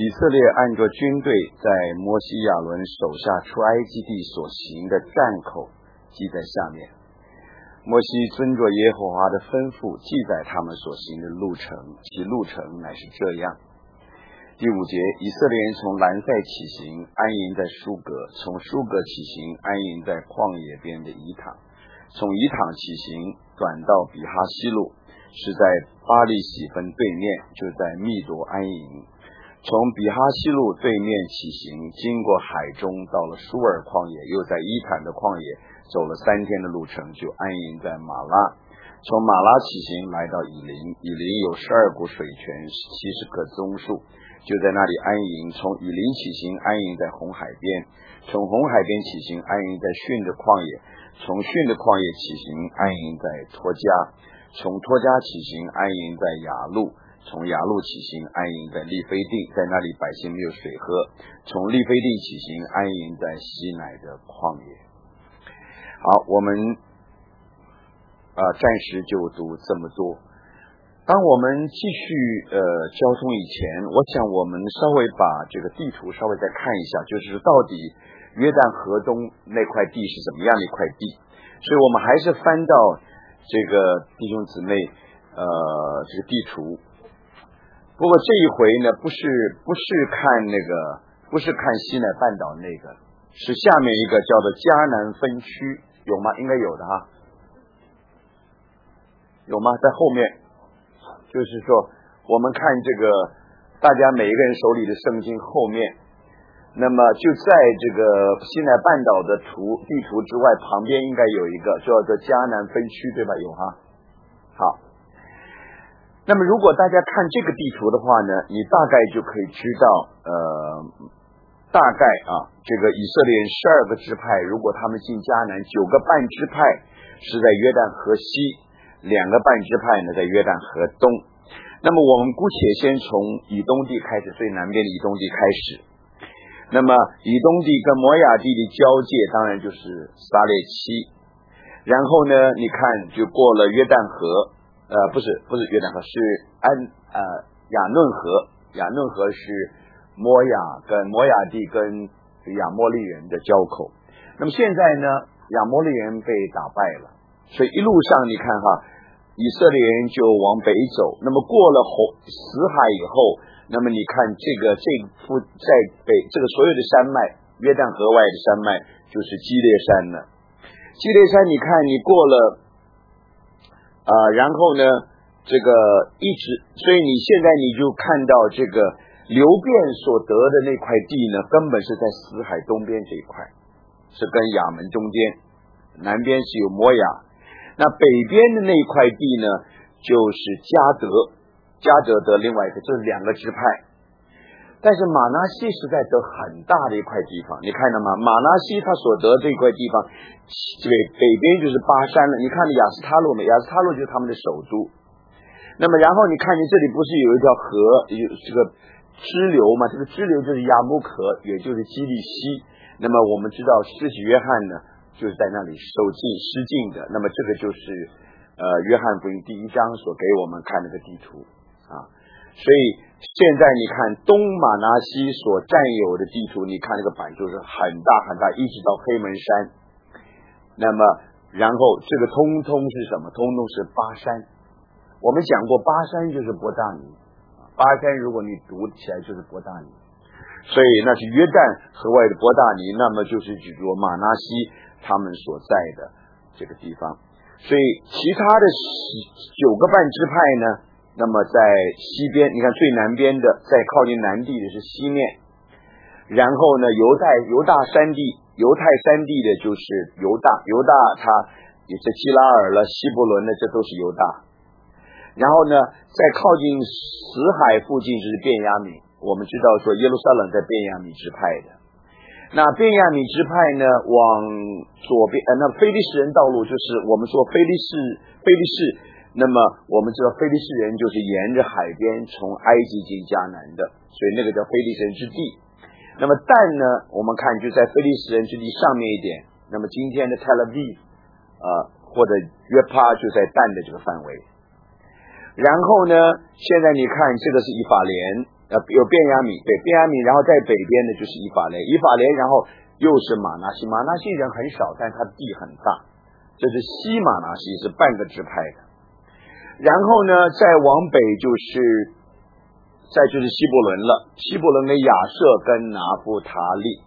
以色列按着军队在摩西亚伦手下出埃及地所行的战口记在下面。摩西遵着耶和华的吩咐记载他们所行的路程，其路程乃是这样。第5节，以色列人从兰塞起行，安营在舒格；从舒格起行，安营在旷野边的以坦；从以坦起行，转到比哈西路，是在巴利喜分对面，就在密夺安营。从比哈西路对面起行，经过海中，到了舒尔旷野，又在伊坦的旷野走了3天的路程，就安营在马拉。从马拉起行，来到以琳，以琳有12股水泉，70棵棕树，就在那里安营。从以琳起行，安营在红海边；从红海边起行，安营在汛的旷野；从汛的旷野起行，安营在托家；从托家起行，安营在雅路；从雅路起行，安营在利非地，在那里百姓没有水喝；从利非地起行，安营在西乃的旷野。好，我们暂时就读这么多。当我们继续交通以前，我想我们稍微把这个地图稍微再看一下，就是到底约旦河东那块地是怎么样的一块地。所以我们还是翻到这个弟兄姊妹这个地图。不过这一回呢，不是看那个，不是看西乃半岛那个，是下面一个叫做迦南分区，有吗？应该有的哈，有吗？在后面，就是说我们看这个大家每一个人手里的圣经后面，那么就在这个西乃半岛的地图之外，旁边应该有一个叫做迦南分区，对吧？有哈。好。那么如果大家看这个地图的话呢，你大概就可以知道大概这个以色列人12个支派，如果他们进迦南，9个半支派是在约旦河西，2个半支派呢在约旦河东。那么我们姑且先从以东地开始，最南边的以东地开始。那么以东地跟摩亚地的交界当然就是撒列七，然后呢你看就过了约旦河，不是约旦河，是雅嫩河，雅嫩河是摩亚地跟亚摩利人的交口。那么现在呢，亚摩利人被打败了，所以一路上你看哈，以色列人就往北走。那么过了死海以后，那么你看在北这个所有的山脉，约旦河外的山脉就是基列山了。基列山你看你过了然后呢这个一直，所以你现在你就看到这个流便所得的那块地呢，根本是在死海东边这一块，是跟亚门中间，南边是有摩亚，那北边的那块地呢就是迦得得另外一个，这是2个支派。但是玛拿西实在得很大的一块地方，你看到吗？玛拿西他所得这块地方，这个北边就是巴山了。你看亚斯他路吗？亚斯他路就是他们的首都。那么然后你看见这里不是有一条河，有这个支流嘛？这个支流就是亚木可，也就是基利西。那么我们知道施洗约翰呢就是在那里施浸的。那么这个就是约翰福音第1章所给我们看那个地图啊。所以现在你看东玛拿西所占有的地图，你看那个版就是很大很大，一直到黑门山。那么然后这个通通是什么？通通是巴山。我们讲过巴山就是伯大尼，巴山如果你读起来就是伯大尼，所以那是约旦河外的伯大尼，那么就是指着玛拿西他们所在的这个地方。所以其他的9个半支派呢，那么在西边，你看最南边的在靠近南地的是西面，然后呢犹太山地的就是犹大它也是基拉尔了，希伯伦呢，这都是犹大。然后呢在靠近死海附近就是便雅悯，我们知道说耶路撒冷在便雅悯支派的。那便雅悯支派呢往左边那非利士人道路，就是我们说非利士，那么我们知道非利士人就是沿着海边从埃及进迦南的，所以那个叫非利士人之地。那么但呢我们看就在非利士人之地上面一点，那么今天的 Tel Aviv 或者约帕就在但的这个范围。然后呢现在你看这个是以法莲， 有便雅悯，对，便雅悯，然后在北边呢就是以法莲，然后又是玛拿西人很少，但他地很大，这是西玛拿西，是半个支派的。然后呢再往北就是希伯伦了，希伯伦跟亚设跟拿弗他利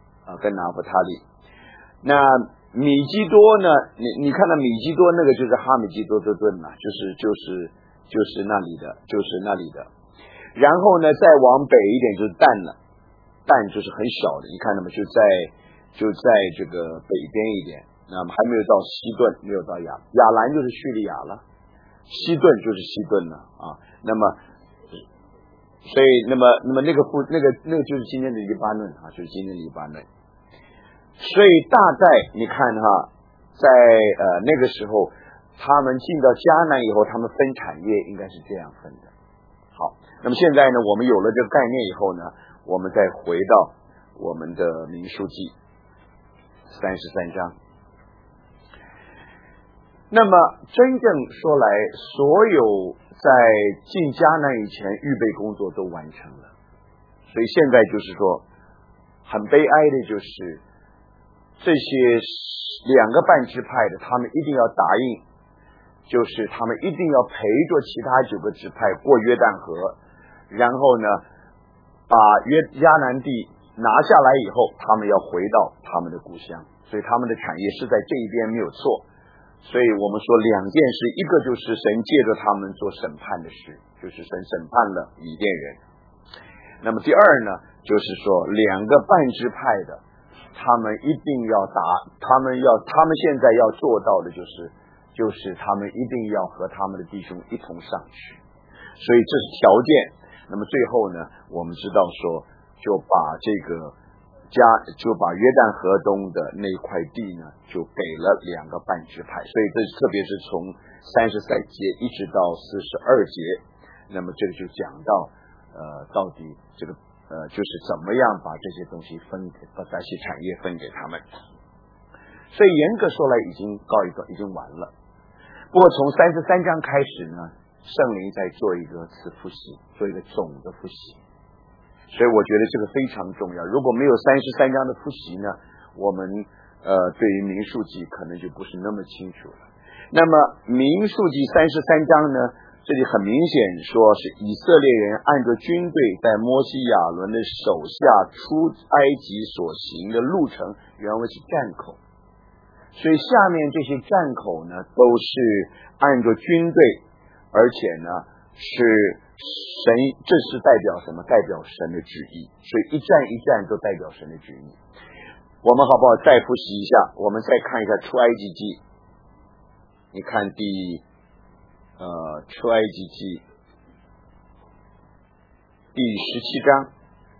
那米基多呢，你看到米基多那个就是哈米基多的顿嘛，就是那里的。然后呢再往北一点就是但了，但就是很小的，你看到吗？就在这个北边一点，那么还没有到西顿，没有到亚兰就是叙利亚了，西顿就是西顿了啊。那么所以那么那个就是今天的黎巴嫩啊，就是今天的黎巴嫩。所以大概你看哈，在那个时候他们进到迦南以后，他们分产业应该是这样分的。好，那么现在呢我们有了这个概念以后呢，我们再回到我们的民数记33章。那么真正说来，所有在进迦南以前预备工作都完成了，所以现在就是说很悲哀的就是这些2个半支派的，他们一定要答应，就是他们一定要陪着其他9个支派过约旦河，然后呢把迦南地拿下来以后，他们要回到他们的故乡，所以他们的产业是在这一边没有错。所以我们说2件事，一个就是神借着他们做审判的事，就是神审判了米甸人。那么第二呢，就是说2个半支派的，他们一定要他们现在要做到的就是他们一定要和他们的弟兄一同上去，所以这是条件。那么最后呢，我们知道说就把约旦河东的那块地呢就给了2个半支派，所以这特别是从33节一直到42节，那么这个就讲到到底这个就是怎么样把这些东西把这些产业分给他们。所以严格说来已经完了。不过从33章开始呢，圣灵在做一个次复习，做一个总的复习，所以我觉得这个非常重要。如果没有33章的复习呢，我们对于民数记可能就不是那么清楚了。那么民数记33章呢，这里很明显说是以色列人按照军队在摩西亚伦的手下出埃及所行的路程，原文是站口，所以下面这些站口呢都是按照军队，而且呢是神，这是代表什么？代表神的旨意，所以一站一站都代表神的旨意。我们好不好再复习一下？我们再看一下出埃及记，你看出埃及记第17章，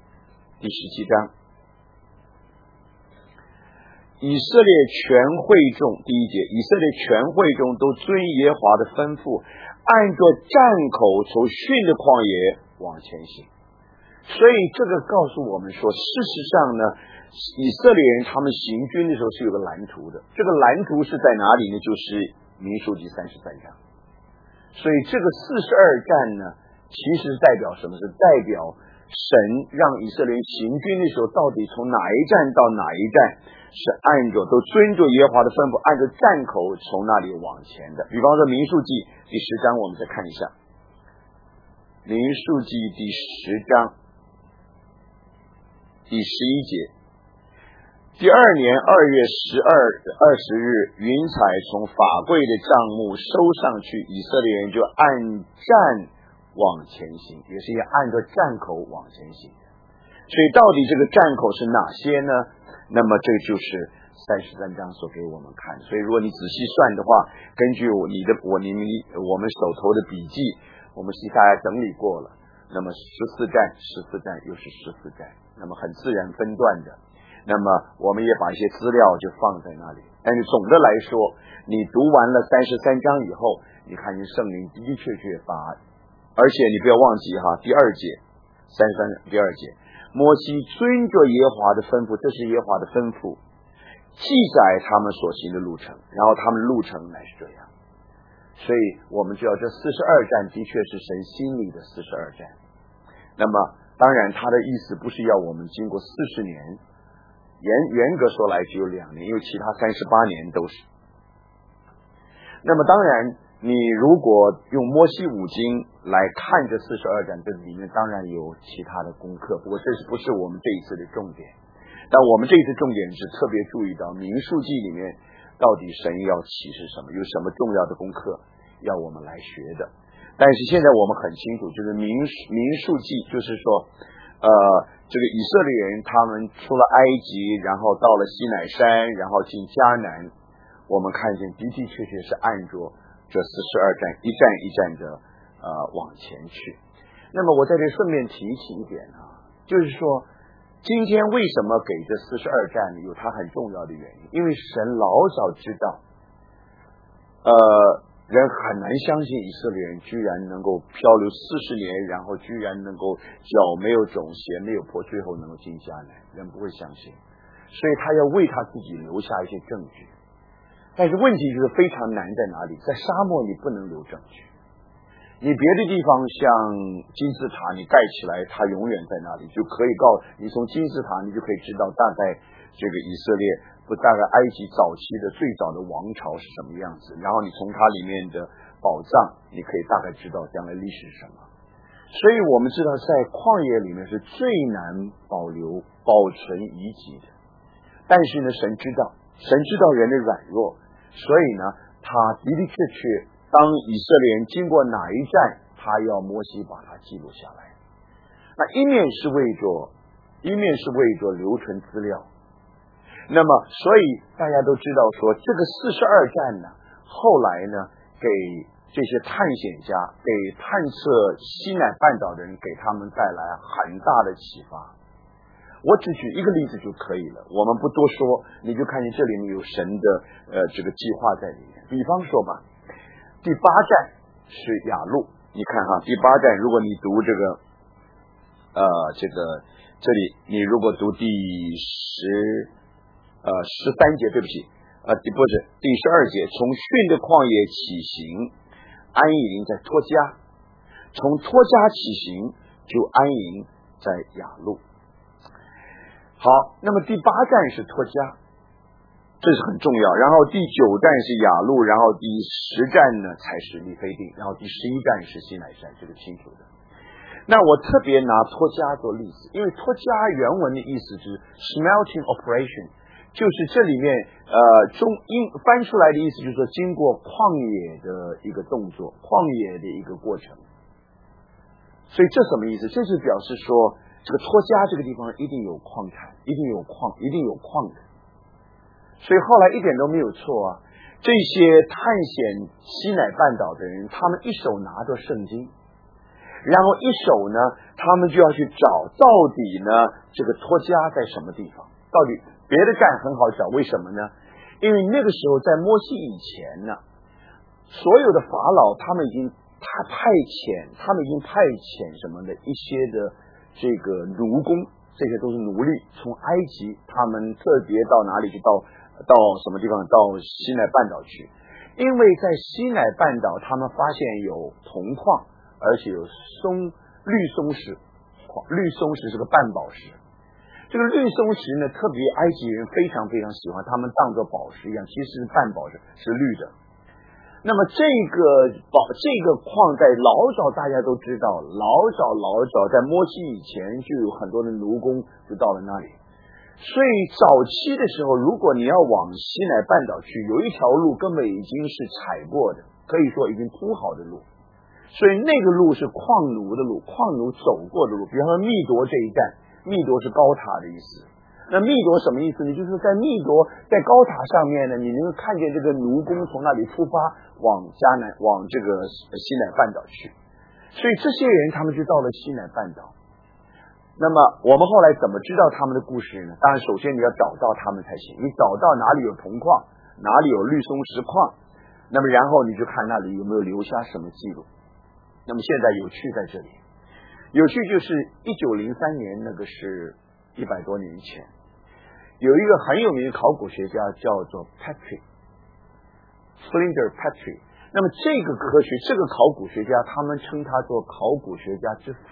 以色列全会众，第1节，以色列全会众都遵耶和华的吩咐，按照站口从逊的旷野往前行。所以这个告诉我们说，事实上呢，以色列人他们行军的时候是有个蓝图的，这个蓝图是在哪里呢？就是民数记33章。所以这个42站呢，其实代表什么？是代表神让以色列人行军的时候，到底从哪一站到哪一站是按照都遵着耶和华的吩咐，按照站口从那里往前的。比方说民数记第10章，我们再看一下民数记第10章第11节，第2年2月20日，云彩从法柜的帐幕收上去，以色列人就按站往前行，也是按照站口往前行。所以到底这个站口是哪些呢？那么这就是33章所给我们看。所以如果你仔细算的话，根据我们手头的笔记，我们是大家整理过了，那么14站又是14站，那么很自然分段的。那么我们也把一些资料就放在那里。但是总的来说，你读完了33章以后，你看见圣灵的确把，而且你不要忘记哈，第2节33第2节，摩西遵着耶和华的吩咐，这是耶和华的吩咐，记载他们所行的路程，然后他们路程乃是这样。所以我们知道这42站的确是神心里的42站。 那么当然他的意思不是要我们经过40年，严格说来只有2年，因为其他38年都是。那么当然你如果用摩西五经来看这42章，这里面当然有其他的功课，不过这不是我们这一次的重点。但我们这一次重点是特别注意到民数记里面到底神要启示什么，有什么重要的功课要我们来学的。但是现在我们很清楚，就是民数记就是说这个以色列人他们出了埃及，然后到了西乃山，然后进迦南，我们看见的的确确是按着这42站一站一站的往前去。那么我在这顺便提起一点就是说今天为什么给这42站有它很重要的原因，因为神老早知道人很难相信以色列人居然能够漂流40年，然后居然能够脚没有肿，鞋没有破，最后能够进迦南，人不会相信，所以他要为他自己留下一些证据。但是问题就是非常难在哪里，在沙漠你不能留证据，你别的地方像金字塔你盖起来它永远在那里，就可以你从金字塔你就可以知道大概这个以色列大概埃及早期的最早的王朝是什么样子，然后你从它里面的宝藏你可以大概知道将来历史是什么。所以我们知道在旷野里面是最难保存遗迹的，但是呢神知道人的软弱，所以呢他的确当以色列人经过哪一站，他要摩西把它记录下来。那一面是为着留存资料，那么所以大家都知道说这个42站呢，后来呢给这些探险家，给探测西乃半岛的人，给他们带来很大的启发。我只举一个例子就可以了，我们不多说，你就看见这里面有神的这个计划在里面。比方说吧，第8站是雅路，你看第8站，如果你读这里你如果读第13节，对不起，不是第12节，从逊的旷野起行，安营在托家，从托家起行就安营在雅路。好，那么第8站是托家，这是很重要。然后第9站是雅路，然后第10站呢才是利非定，然后第11站是西乃山，这个清楚的。那我特别拿托家做例子，因为托家原文的意思是 smelting operation， 就是这里面翻出来的意思就是说经过旷野的一个动作，旷野的一个过程。所以这什么意思？这是表示说这个托家这个地方一定有矿产，一定有矿的。所以后来一点都没有错这些探险西乃半岛的人，他们一手拿着圣经，然后一手呢他们就要去找到底呢这个托家在什么地方，到底别的站很好找，为什么呢？因为那个时候在摩西以前呢，所有的法老他们已经派遣什么的一些的这个奴工，这些都是奴隶，从埃及他们特别到哪里去，到什么地方，到西乃半岛去。因为在西乃半岛他们发现有铜矿，而且有绿松石，绿松石是个半宝石。这个绿松石呢，特别埃及人非常非常喜欢，他们当作宝石一样，其实是半宝石，是绿的。那么这个矿在老早大家都知道，老早在摩西以前就有很多的奴工就到了那里。所以早期的时候，如果你要往西乃半岛去，有一条路根本已经是踩过的，可以说已经铺好的路，所以那个路是矿奴的路，矿奴走过的路。比方说密夺这一站，密夺是高塔的意思。那密夺什么意思呢？就是在密夺在高塔上面呢，你能够看见这个奴工从那里出发往这个西乃半岛去，所以这些人他们就到了西乃半岛。那么我们后来怎么知道他们的故事呢？当然首先你要找到他们才行，你找到哪里有铜矿，哪里有绿松石矿，那么然后你就看那里有没有留下什么记录。那么现在有趣在这里，有趣就是1903年，那个是100多年前，有一个很有名的考古学家叫做 Flinder Petrie。那么这个考古学家他们称他做考古学家之父，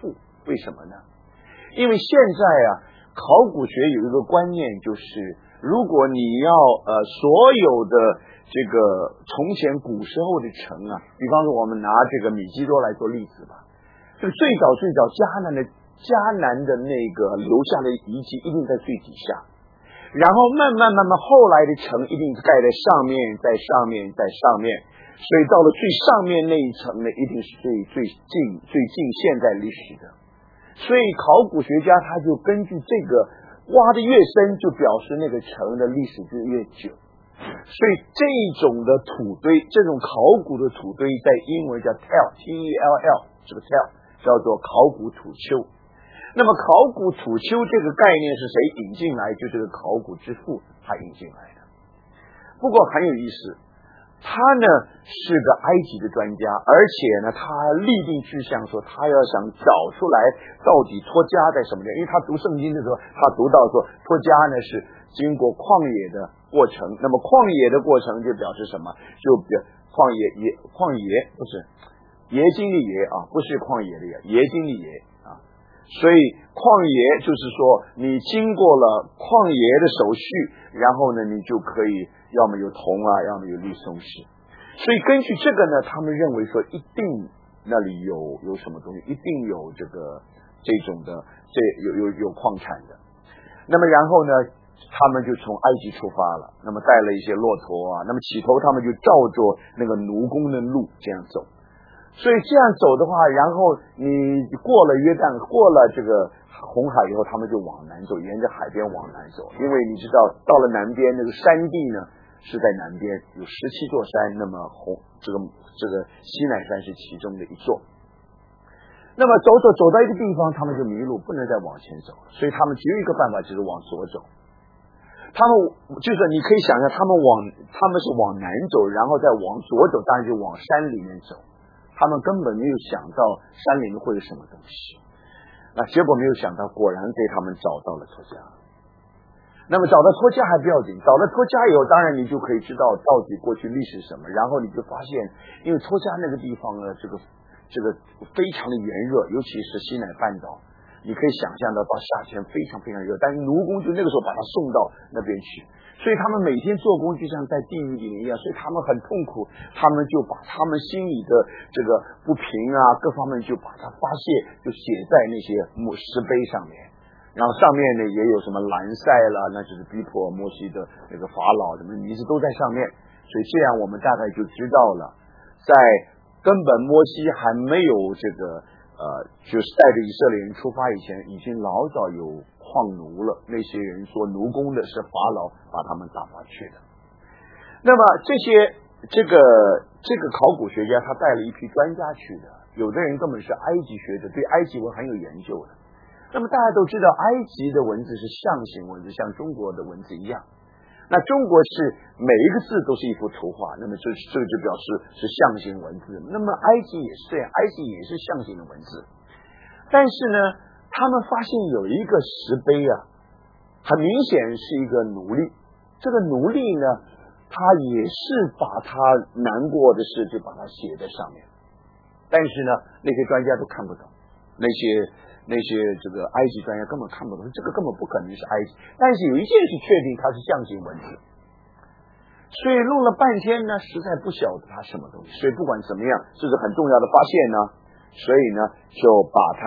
为什么呢？因为现在考古学有一个观念，就是如果你要所有的这个从前古时候的城比方说我们拿这个米基多来做例子吧，这个最早迦南的那个留下的遗迹一定在最底下，然后慢慢后来的城一定盖在上面，在上面，在上面，所以到了最上面那一层呢，一定是最近现代历史的。所以考古学家他就根据这个挖的越深，就表示那个城的历史就越久。所以这种的土堆，这种考古的土堆在英文叫 tell，T-E-L-L， 这个 tell 叫做考古土丘。那么考古土丘这个概念是谁引进来？就是个考古之父他引进来的。不过很有意思，他呢是个埃及的专家，而且呢他立定志向说他要想找出来到底托家在什么地方。因为他读圣经的时候，他读到说托家呢是经过旷野的过程，那么旷野的过程就表示什么？就旷野不是耶经的耶不是旷野的耶经的耶所以旷野就是说你经过了旷野的手续，然后呢你就可以要么有铜要么有绿松石。所以根据这个呢，他们认为说一定那里有什么东西，一定有这种的有矿产的。那么然后呢他们就从埃及出发了，那么带了一些骆驼那么起头他们就照着那个奴工的路这样走。所以这样走的话，然后你过了约旦，过了这个红海以后，他们就往南走，沿着海边往南走。因为你知道到了南边那个山地呢是在南边，有17座山，那么这个西乃山是其中的一座。那么走到一个地方，他们就迷路，不能再往前走了，所以他们只有一个办法，就是往左走。他们就是你可以想象，他们是往南走，然后再往左走，当然就往山里面走。他们根本没有想到山里面会有什么东西，那结果没有想到，果然给他们找到了托家。那么找到托家还不要紧，找到托家以后，当然你就可以知道到底过去历史什么，然后你就发现，因为托家那个地方呢，这个非常的炎热，尤其是西乃半岛，你可以想象到夏天非常非常热，但是奴工就那个时候把他送到那边去。所以他们每天做工就像在地狱里面一样，所以他们很痛苦，他们就把他们心里的这个不平各方面就把它发泄，就写在那些石碑上面，然后上面呢也有什么兰塞了，那就是逼迫摩西的那个法老什么名字都在上面。所以这样我们大概就知道了，在根本摩西还没有就是带着以色列人出发以前，已经老早有矿奴了，那些人说奴工的是法老把他们打发去的。那么这个考古学家他带了一批专家去的，有的人根本是埃及学者，对埃及文很有研究的。那么大家都知道埃及的文字是象形文字，像中国的文字一样，那中国是每一个字都是一幅图画，那么这个就表示是象形文字。那么埃及也是这样，埃及也是象形的文字。但是呢他们发现有一个石碑很明显是一个奴隶，这个奴隶呢他也是把他难过的事就把它写在上面，但是呢那些专家都看不懂，那些这个埃及专家根本看不懂，这个根本不可能是埃及。但是有一件事确定，它是象形文字，所以弄了半天呢实在不晓得它什么东西。所以不管怎么样，这是很重要的发现呢，所以呢就把它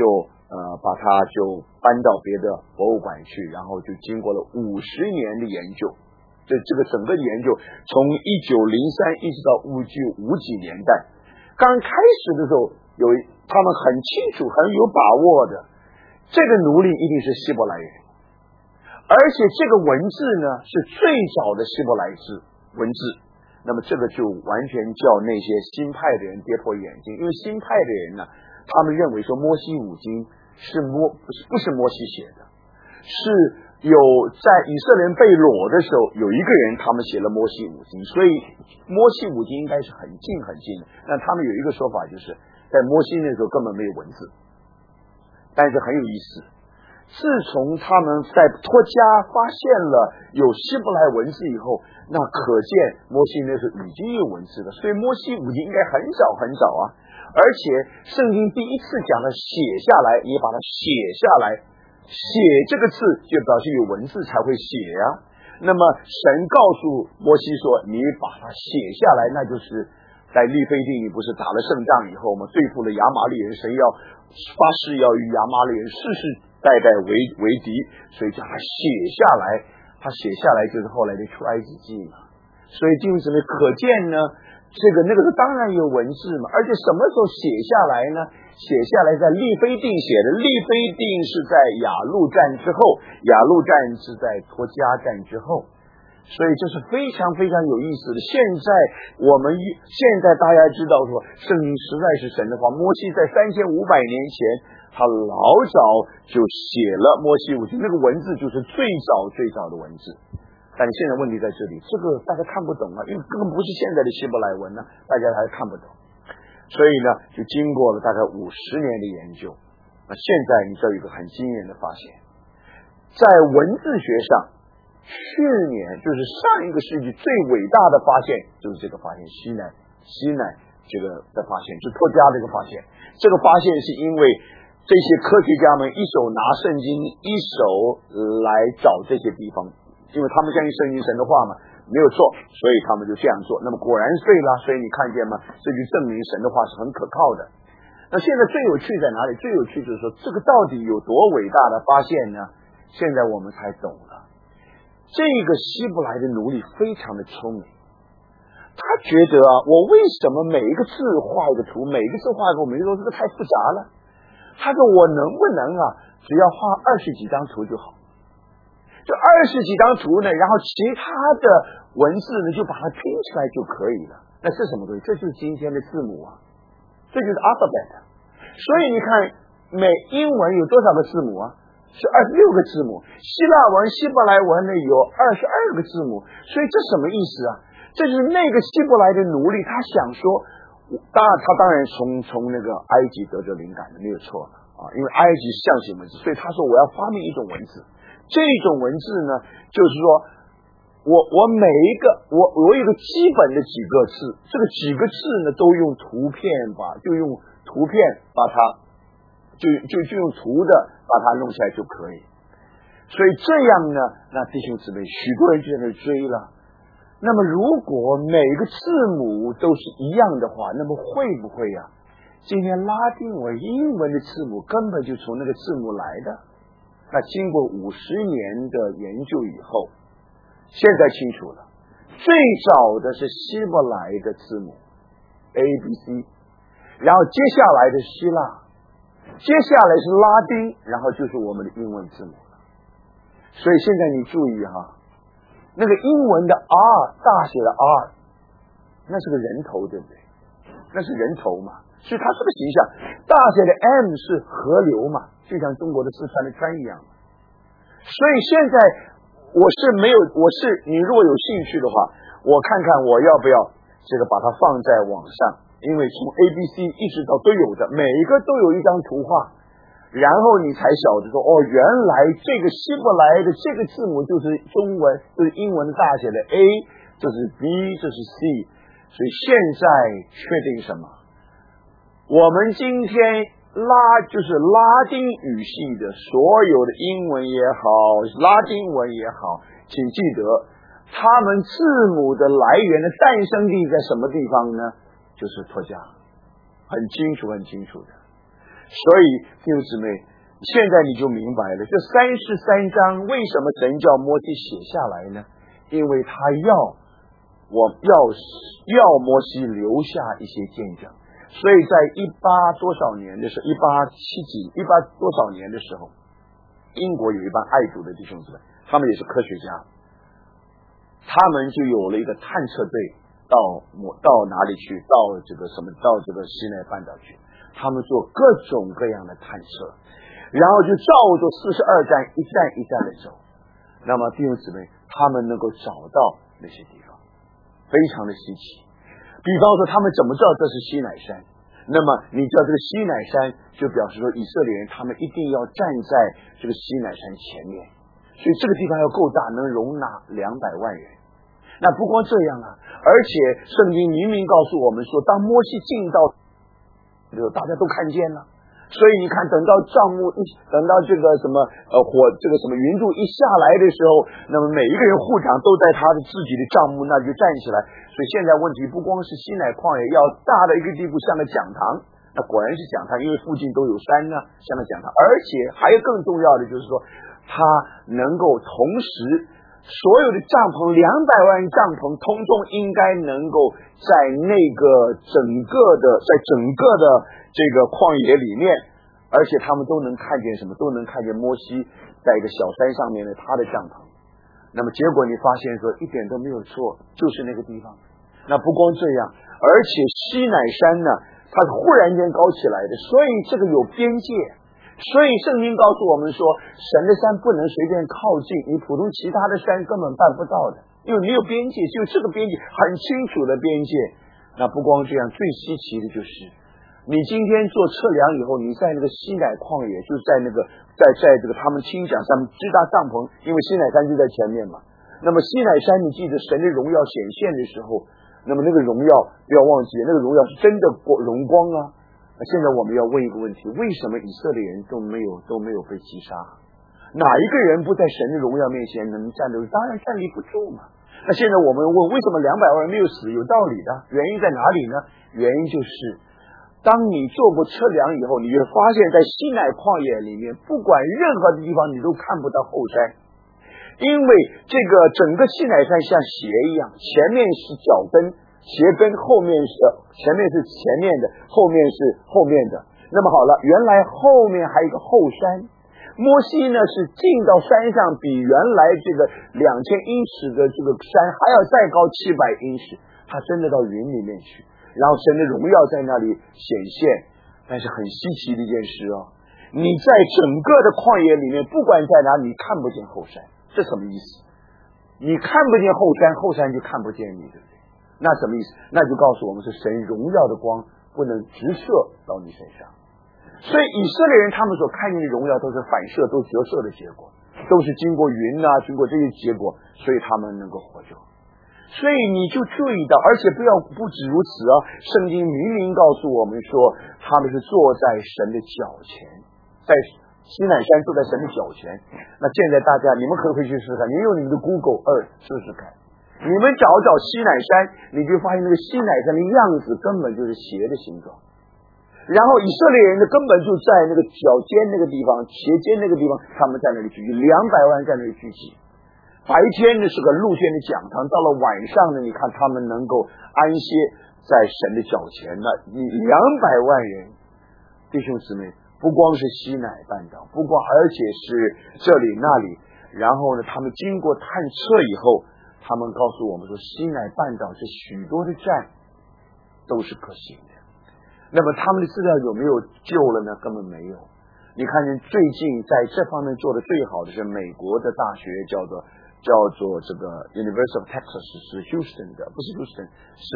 搬到别的博物馆去，然后就经过了50年的研究。这个整个研究从1903一直到50几年代，刚开始的时候他们很清楚很有把握的，这个奴隶一定是希伯来人，而且这个文字呢是最早的希伯来文字。那么这个就完全叫那些新派的人跌破眼镜，因为新派的人呢他们认为说摩西五经不是摩西写的，是有在以色列人被掳的时候有一个人他们写了摩西五经，所以摩西五经应该是很近的。那他们有一个说法，就是在摩西那时候根本没有文字。但是很有意思，自从他们在托家发现了有希伯来文字以后，那可见摩西那时候已经有文字了，所以摩西五经应该很早而且圣经第一次讲的写下来，你把它写下来，写这个字就表示有文字才会写呀。那么神告诉摩西说，你把它写下来，那就是在利非定，你不是打了胜仗以后吗？对付了亚玛力人，神要发誓要与亚玛力人世世代代为敌，所以叫他写下来。他写下来就是后来的出埃及记嘛。所以弟兄姊妹，可见呢，那个时候当然有文字嘛，而且什么时候写下来呢？写下来在利非定写的，利非定是在雅路战之后，雅路战是在托家战之后，所以这是非常非常有意思的。现在大家知道说，圣经实在是神的话，摩西在3500年前，他老早就写了摩西五经，那个文字就是最早的文字。但现在问题在这里，这个大家看不懂啊，因为根本不是现在的希伯来文呢，大家还看不懂。所以呢，就经过了大概50年的研究，那现在你知道有一个很惊人的发现，在文字学上，去年就是上一个世纪最伟大的发现，就是这个发现，西乃这个的发现，就托家这个发现。这个发现是因为这些科学家们一手拿圣经，一手来找这些地方。因为他们相信圣经神的话嘛，没有错，所以他们就这样做。那么果然是对了，所以你看见吗？这就证明神的话是很可靠的。那现在最有趣在哪里？最有趣就是说，这个到底有多伟大的发现呢？现在我们才懂了。这个希伯来的奴隶非常的聪明，他觉得啊，我为什么每一个字画一个图，每一个字画一个，我没说这个太复杂了。他说我能不能啊，只要画20几张图就好。这20几张图呢，然后其他的文字呢就把它拼起来就可以了。那是什么东西？这就是今天的字母啊，这就是 alphabet。所以你看，英文有多少个字母啊？是26个字母。希腊文、希伯来文呢有22个字母。所以这什么意思啊？这就是那个希伯来的奴隶，他想说，他当然从那个埃及得着灵感的，没有错啊，因为埃及是象形文字，所以他说我要发明一种文字。这种文字呢，就是说我每一个我有一个基本的几个字，这个几个字呢都用图片就用图片把它就用图的把它弄起来就可以。所以这样呢，那弟兄姊妹，许多人就在那追了。那么如果每个字母都是一样的话，那么会不会啊？今天拉丁文、英文的字母根本就从那个字母来的。那经过50年的研究以后，现在清楚了，最早的是希伯来的字母 ABC， 然后接下来的希腊，接下来是拉丁，然后就是我们的英文字母了。所以现在你注意哈，那个英文的 R 大写的 R， 那是个人头，对不对？那是人头嘛，所以它是个形象。大写的 M 是河流嘛，就像中国的四川的川一样。所以现在你如果有兴趣的话，我看看我要不要这个把它放在网上，因为从 ABC 一直到都有的，每一个都有一张图画，然后你才晓得说，哦，原来这个希伯来的这个字母就是中文，就是英文的大写的 A， 这是 B， 这是 C。所以现在确定什么？我们今天就是拉丁语系的所有的英文也好，拉丁文也好，请记得他们字母的来源的诞生地在什么地方呢？就是托家，很清楚的。所以弟兄姊妹，现在你就明白了，这33章为什么神叫摩西写下来呢？因为他要摩西留下一些见证。所以在18多少年的时候，18多少年的时候，英国有一帮爱主的弟兄姊妹，他们也是科学家，他们就有了一个探测队，到哪里去？到这个西奈半岛去，他们做各种各样的探测，然后就照着42站一站一站的走。那么弟兄姊妹，他们能够找到那些地方，非常的稀奇。比方说他们怎么知道这是西乃山？那么你知道这个西乃山就表示说以色列人他们一定要站在这个西乃山前面，所以这个地方要够大，能容纳200万人。那不光这样啊，而且圣经明明告诉我们说，当摩西进到大家都看见了。所以你看，等到这个什么这个什么云柱一下来的时候，那么每一个人护长都在他的自己的帐幕那就站起来。所以现在问题不光是西乃旷野要大的一个地步像个讲堂，那果然是讲堂，因为附近都有山呢，像个讲堂。而且还有更重要的就是说，他能够同时所有的帐篷200万帐篷通通应该能够在那个整个的这个旷野里面，而且他们都能看见什么？都能看见摩西在一个小山上面的他的帐篷。那么结果你发现说一点都没有错，就是那个地方。那不光这样，而且西乃山呢，它是忽然间高起来的，所以这个有边界。所以圣经告诉我们说，神的山不能随便靠近，你普通其他的山根本办不到的，因为没有边界，就这个边界很清楚的边界。那不光这样，最稀奇的就是你今天做测量以后，你在那个西乃旷野，就在那个在这个他们听讲上面支搭帐篷，因为西乃山就在前面嘛。那么西乃山，你记得神的荣耀显现的时候，那么那个荣耀不要忘记，那个荣耀是真的荣光啊。那现在我们要问一个问题，为什么以色列人都没有被击杀？哪一个人不在神的荣耀面前能站得住？当然站立不住嘛。那现在我们问，为什么200万人没有死？有道理的，原因在哪里呢？原因就是当你做过测量以后，你就发现在西乃旷野里面，不管任何的地方你都看不到后山，因为这个整个西乃山像鞋一样，前面是脚跟，鞋跟后面是前面是前面的，后面是后面的。那么好了，原来后面还有一个后山。摩西呢是进到山上，比原来这个2000英尺的这个山还要再高700英尺，他真的到云里面去，然后神的荣耀在那里显现。但是很稀奇的一件事哦，你在整个的旷野里面，不管在哪里，你看不见后山，这什么意思？你看不见后山，后山就看不见你，对不对？那什么意思？那就告诉我们是神荣耀的光不能直射到你身上。所以以色列人他们所看见的荣耀都是反射，都是折射的结果，都是经过云啊，经过这些结果，所以他们能够活着。所以你就注意到，而且不止如此啊，圣经明明告诉我们说，他们是坐在神的脚前，在西乃山坐在神的脚前。那现在大家你们可不可以去试试看？你用你们的 Google Earth 试试看，你们找西乃山，你就发现那个西乃山的样子根本就是鞋的形状。然后以色列人的根本就在那个脚尖那个地方，鞋尖那个地方，他们在那里聚集，200万在那里聚集。白天呢是个露天的讲堂，到了晚上呢，你看他们能够安歇在神的脚前。那你200万人，弟兄姊妹，不光是西乃半岛，而且是这里那里。然后呢，他们经过探测以后，他们告诉我们说，西乃半岛是许多的站都是可行的。那么他们的资料有没有救了呢？根本没有。你看见最近在这方面做的最好的是美国的大学，叫做这个 University of Texas， 是 Houston 的，不是 Houston， 是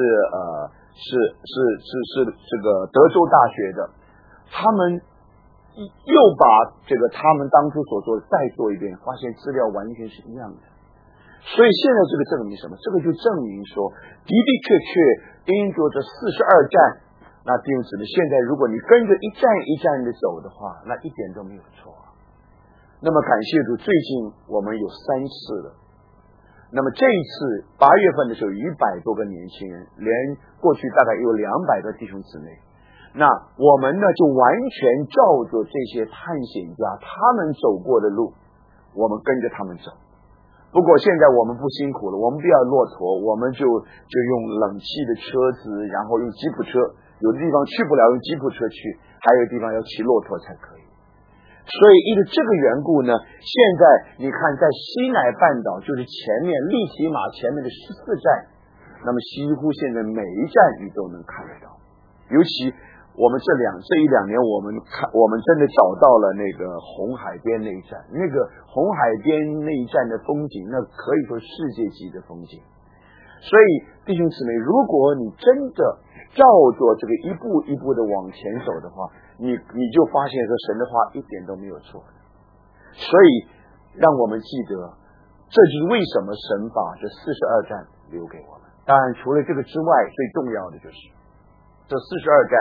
这个德州大学的。他们又把这个他们当初所做的再做一遍，发现资料完全是一样的。所以现在这个证明什么？这个就证明说，的的确确因着这42站。那弟兄姊妹，现在如果你跟着一站一站的走的话，那一点都没有错。那么感谢主，最近我们有3次了。那么这一次8月份的时候，100多个年轻人，连过去大概有200个弟兄姊妹。那我们呢，就完全照着这些探险家他们走过的路，我们跟着他们走。不过现在我们不辛苦了，我们不要骆驼，我们就用冷气的车子，然后用吉普车。有的地方去不了，用吉普车去，还有地方要骑骆驼才可以。所以因为这个缘故呢，现在你看在西乃半岛，就是前面利提马前面的14站，那么几乎现在每一站你都能看得到。尤其我们这一两年，我们真的找到了那个红海边那一站，那个红海边那一站的风景，那可以说世界级的风景。所以弟兄姊妹，如果你真的照着这个一步一步的往前走的话，你就发现说神的话一点都没有错的。所以让我们记得，这就是为什么神把这42站留给我们。当然除了这个之外，最重要的就是这42站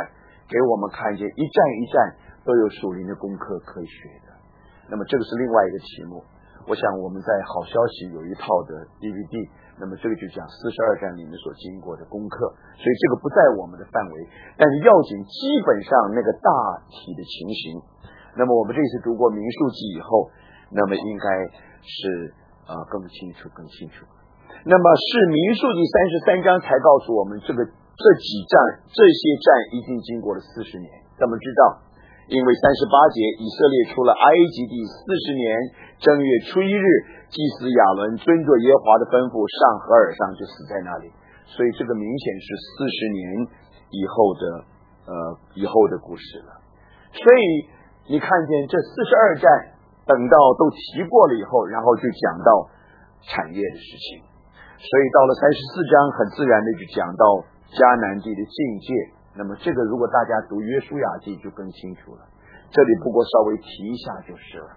给我们看见一站一站都有属灵的功课可以学的。那么这个是另外一个题目，我想我们在好消息有一套的 DVD， 那么这个就讲42站里面所经过的功课，所以这个不在我们的范围，但是要紧基本上那个大体的情形。那么我们这次读过民数记以后，那么应该是更清楚。那么是民数记33章才告诉我们这些战已经经过了40年。咱们知道，因为38节以色列出了埃及地40年正月初1日，祭司亚伦遵着耶和华的吩咐上何珥上，就死在那里。所以这个明显是40年以后的故事了。所以你看见这42站等到都提过了以后，然后就讲到产业的事情。所以到了34章很自然的就讲到迦南地的境界。那么这个如果大家读约书亚记就更清楚了，这里不过稍微提一下就是了。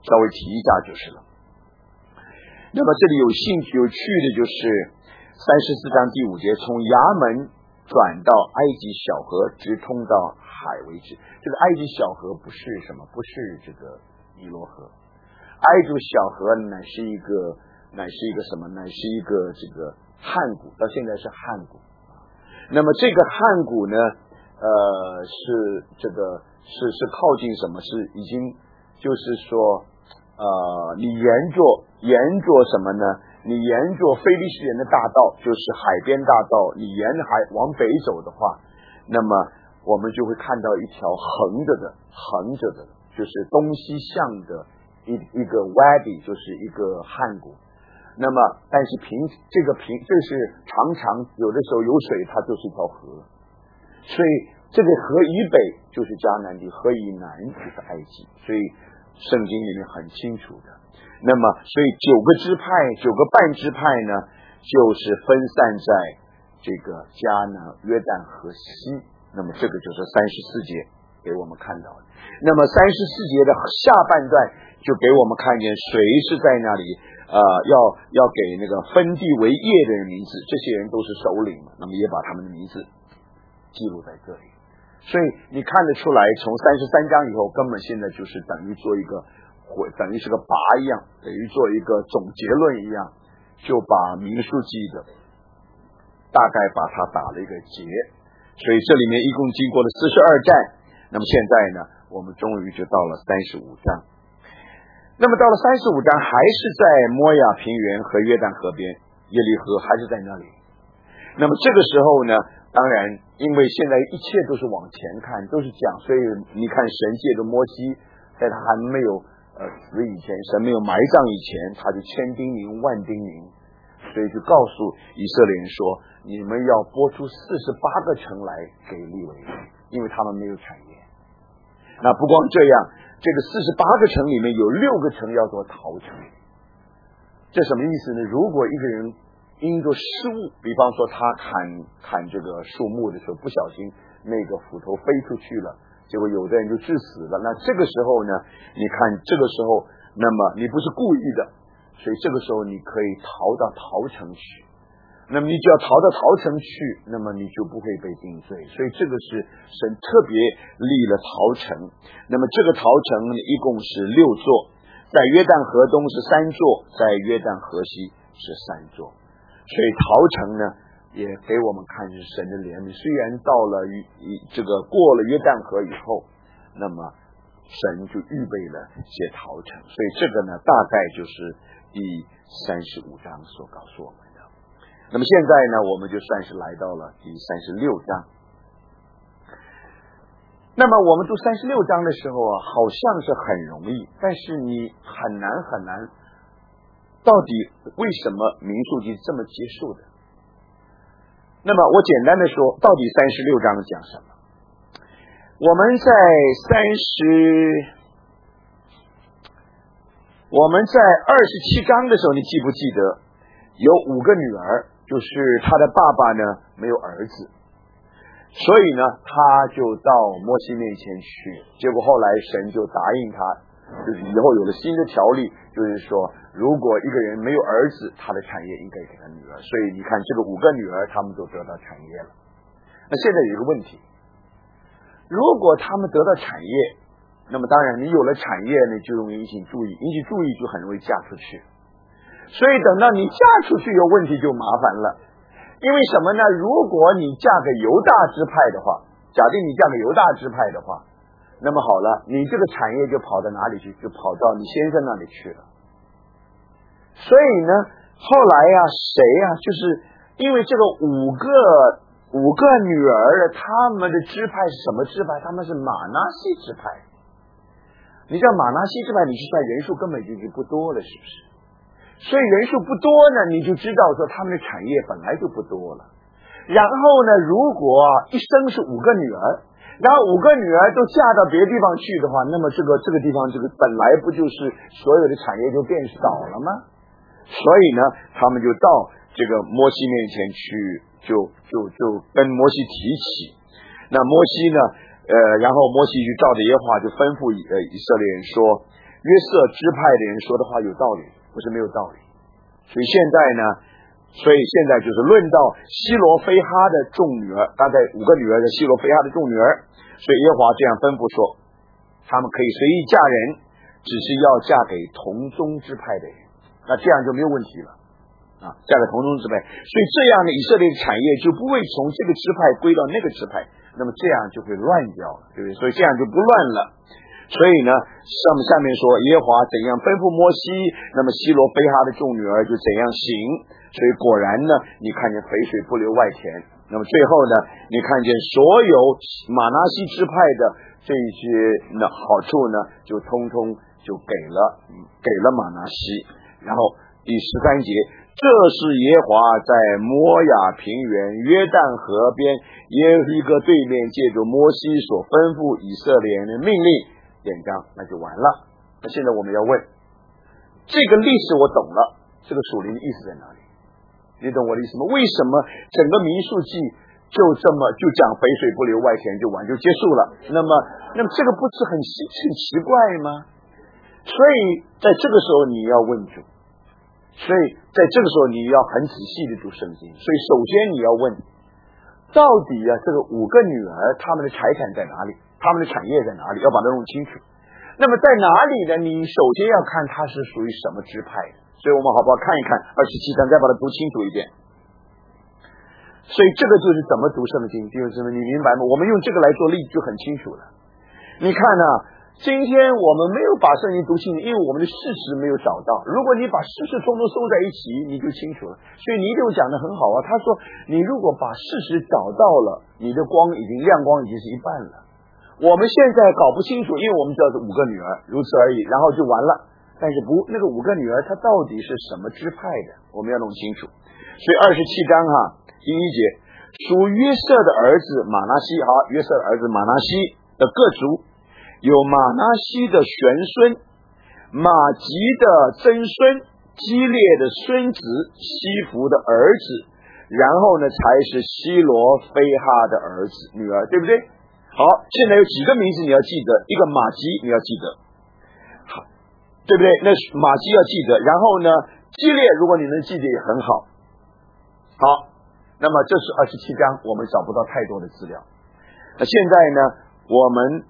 那么这里有趣的就是34章第5节，从衙门转到埃及小河，直通到海为止。这个埃及小河不是什么，不是这个尼罗河，埃及小河乃是一个什么？乃是一个这个汉谷，到现在是汉谷。那么这个汉谷呢，是这个是靠近什么？是已经就是说，你沿着什么呢？你沿着非利士人的大道，就是海边大道，你沿海往北走的话，那么我们就会看到一条横着的，就是东西向的一个 wadi， 就是一个汉谷。那么但是这是常有的时候有水，它就是一条河，所以这个河以北就是迦南地，河以南就是埃及，所以圣经里面很清楚的。那么所以9个半支派呢，就是分散在这个迦南、约旦河西。那么这个就是34节给我们看到的。那么34节的下半段就给我们看见谁是在那里要给那个分地为业的人名字，这些人都是首领嘛，那么也把他们的名字记录在这里。所以你看得出来，从33章以后根本现在就是等于做一个等于是个拔一样，等于做一个总结论一样，就把民数记的大概把它打了一个结。所以这里面一共经过了42站，那么现在呢我们终于就到了35章。那么到了35章还是在摩亚平原和约旦河边，耶利哥还是在那里。那么这个时候呢，当然因为现在一切都是往前看，都是讲，所以你看神借着摩西，在他还没有死以前，神没有埋葬以前，他就千叮咛万叮咛，所以就告诉以色列人说，你们要拨出48个城来给利未人，因为他们没有产业。那不光这样，这个48个城里面有6个城要做逃城。这什么意思呢？如果一个人因着失误，比方说他砍这个树木的时候不小心那个斧头飞出去了，结果有的人就致死了。那这个时候呢，你看这个时候，那么你不是故意的，所以这个时候你可以逃到逃城去。那么你只要逃到逃城去，那么你就不会被定罪。所以这个是神特别立了逃城。那么这个逃城呢，一共是6座，在约旦河东是3座，在约旦河西是3座。所以逃城呢，也给我们看是神的怜悯。虽然到了这个过了约旦河以后，那么神就预备了些逃城。所以这个呢，大概就是第35章所告诉我们的。那么现在呢，我们就算是来到了第36章。那么我们读36章的时候啊，好像是很容易，但是你很难，到底为什么民数记这么结束的？那么我简单的说，到底36章讲什么？我们在27章的时候，你记不记得有5个女儿，就是他的爸爸呢没有儿子，所以呢他就到摩西面前去，结果后来神就答应他，就是以后有了新的条例，就是说如果一个人没有儿子，他的产业应该给他女儿。所以你看这个5个女儿他们都得到产业了。那现在有一个问题， 如果他们得到产业，那么当然你有了产业呢，就容易引起注意，引起注意就很容易嫁出去。所以等到你嫁出去有问题就麻烦了。因为什么呢？如果你嫁给犹大支派的话，假定你嫁给犹大支派的话，那么好了，你这个产业就跑到哪里去？就跑到你先生那里去了。所以呢，后来呀，谁呀？就是因为这个五个女儿，他们的支派是什么支派？他们是马拿西支派。你知道马拿西支派，你去算人数根本就不多了，是不是？所以人数不多呢，你就知道说他们的产业本来就不多了。然后呢，如果一生是5个女儿，然后5个女儿都嫁到别的地方去的话，那么这个地方本来不就是所有的产业就变少了吗？所以呢，他们就到这个摩西面前去，就跟摩西提起。那摩西呢，然后摩西就照着耶和华就吩咐以色列人说，约瑟支派的人说的话有道理，不是没有道理。所以现在就是论到希罗非哈的众女儿，大概5个女儿的希罗非哈的众女儿，所以耶和华这样吩咐说，他们可以随意嫁人，只是要嫁给同宗支派的人，那这样就没有问题了啊，嫁给同宗支派。所以这样的以色列的产业就不会从这个支派归到那个支派，那么这样就会乱掉了，对不对？所以这样就不乱了。所以呢，下面说耶和华怎样吩咐摩西，那么希罗非哈的众女儿就怎样行。所以果然呢，你看见肥水不流外田。那么最后呢，你看见所有马拿西支派的这些好处呢，就通通就给了马拿西。然后第13节，这是耶和华在摩亚平原约旦河边耶利哥对面借着摩西所吩咐以色列人的命令典章，那就完了。那现在我们要问，这个历史我懂了，这个属灵的意思在哪里？你懂我的意思吗？为什么整个民数记就讲肥水不流外田就完就结束了？那么这个不是很奇怪吗？所以在这个时候你要问主，所以在这个时候你要很仔细的读圣经。所以首先你要问，到底这个5个女儿他们的财产在哪里？他们的产业在哪里？要把它弄清楚。那么在哪里呢？你首先要看它是属于什么支派的。所以我们好不好看一看27章，再把它读清楚一点。所以这个就是怎么读圣经，就是你明白吗？我们用这个来做例就很清楚了。你看呢，今天我们没有把圣经读清楚，因为我们的事实没有找到。如果你把事实通通收在一起，你就清楚了。所以尼丢讲得很好啊，他说你如果把事实找到了，你的亮光已经是一半了。我们现在搞不清楚，因为我们知道是5个女儿，如此而已，然后就完了。但是那个5个女儿她到底是什么支派的，我们要弄清楚。所以27章第1节，属约瑟的儿子马拿西，约瑟的儿子马拿西的各族，有马拿西的玄孙，马吉的曾孙，基列的孙子，西弗的儿子，然后呢才是希罗非哈的儿子女儿，对不对？好，现在有几个名字你要记得，一个马吉你要记得，好，对不对？那马基要记得，然后呢，基列如果你能记得也很好。好，那么这是27章，我们找不到太多的资料。那现在呢，我们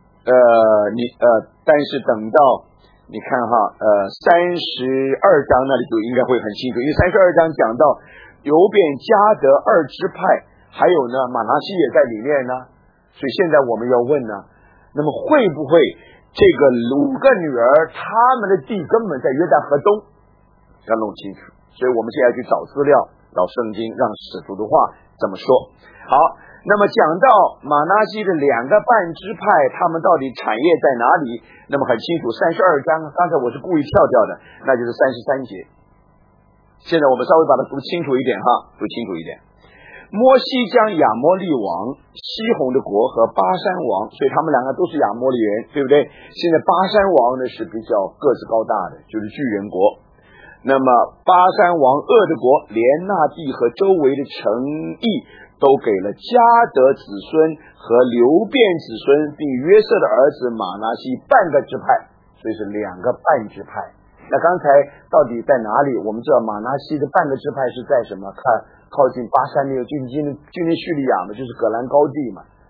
但是等到你看32章那里就应该会很清楚，因为32章讲到流便、迦得2支派，还有呢马拿西也在里面呢。所以现在我们要问呢，那么会不会这个5个女儿她们的地根本在约旦河东，要弄清楚。所以我们现在去找资料，找圣经，让使徒的话怎么说。好，那么讲到马拿西的2个半支派，他们到底产业在哪里？那么很清楚，32章刚才我是故意跳掉的，那就是33节。现在我们稍微把它读清楚一点读清楚一点。摩西将亚摩利王西宏的国和巴山王，所以他们2个都是亚摩利人，对不对？现在巴山王呢是比较个子高大的，就是巨人国。那么巴山王恶的国，连那地和周围的城邑都给了迦得子孙和流便子孙，并约瑟的儿子马拿西半个支派，所以是2个半支派。那刚才到底在哪里？我们知道马拿西的半个支派是在什么？靠近巴山那个近叙利亚嘛，就是葛兰高地嘛。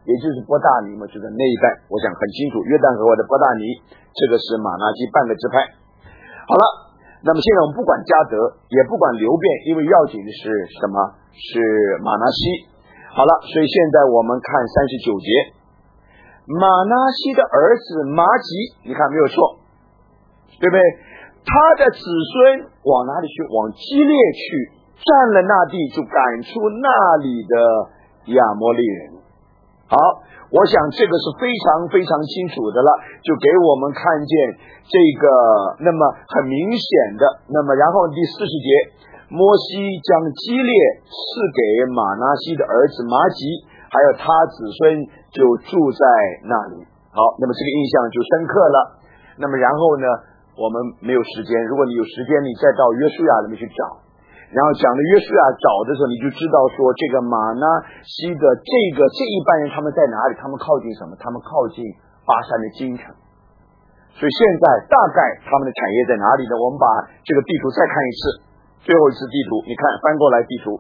也就是伯大尼嘛，就在那一带，我想很清楚，约旦河外的伯大尼，这个是马拿西半个支派。好了，那么现在我们不管迦得，也不管流便，因为要紧的是什么？是马拿西。好了，所以现在我们看39节，马拿西的儿子麻吉，你看没有错，对不对？他的子孙往哪里去？往基列去，占了那地，就赶出那里的亚摩利人。好，我想这个是非常非常清楚的了，就给我们看见这个那么很明显的。那么然后第40节，摩西将基列赐给马拿西的儿子麻吉，还有他子孙就住在那里。好，那么这个印象就深刻了。那么然后呢，我们没有时间，如果你有时间，你再到约书亚里面去找，然后讲的约书亚找的时候，你就知道说这个马拿西的这一班人他们在哪里？他们靠近什么？他们靠近巴珊的京城。所以现在大概他们的产业在哪里呢？我们把这个地图再看一次，最后一次地图，你看翻过来地图，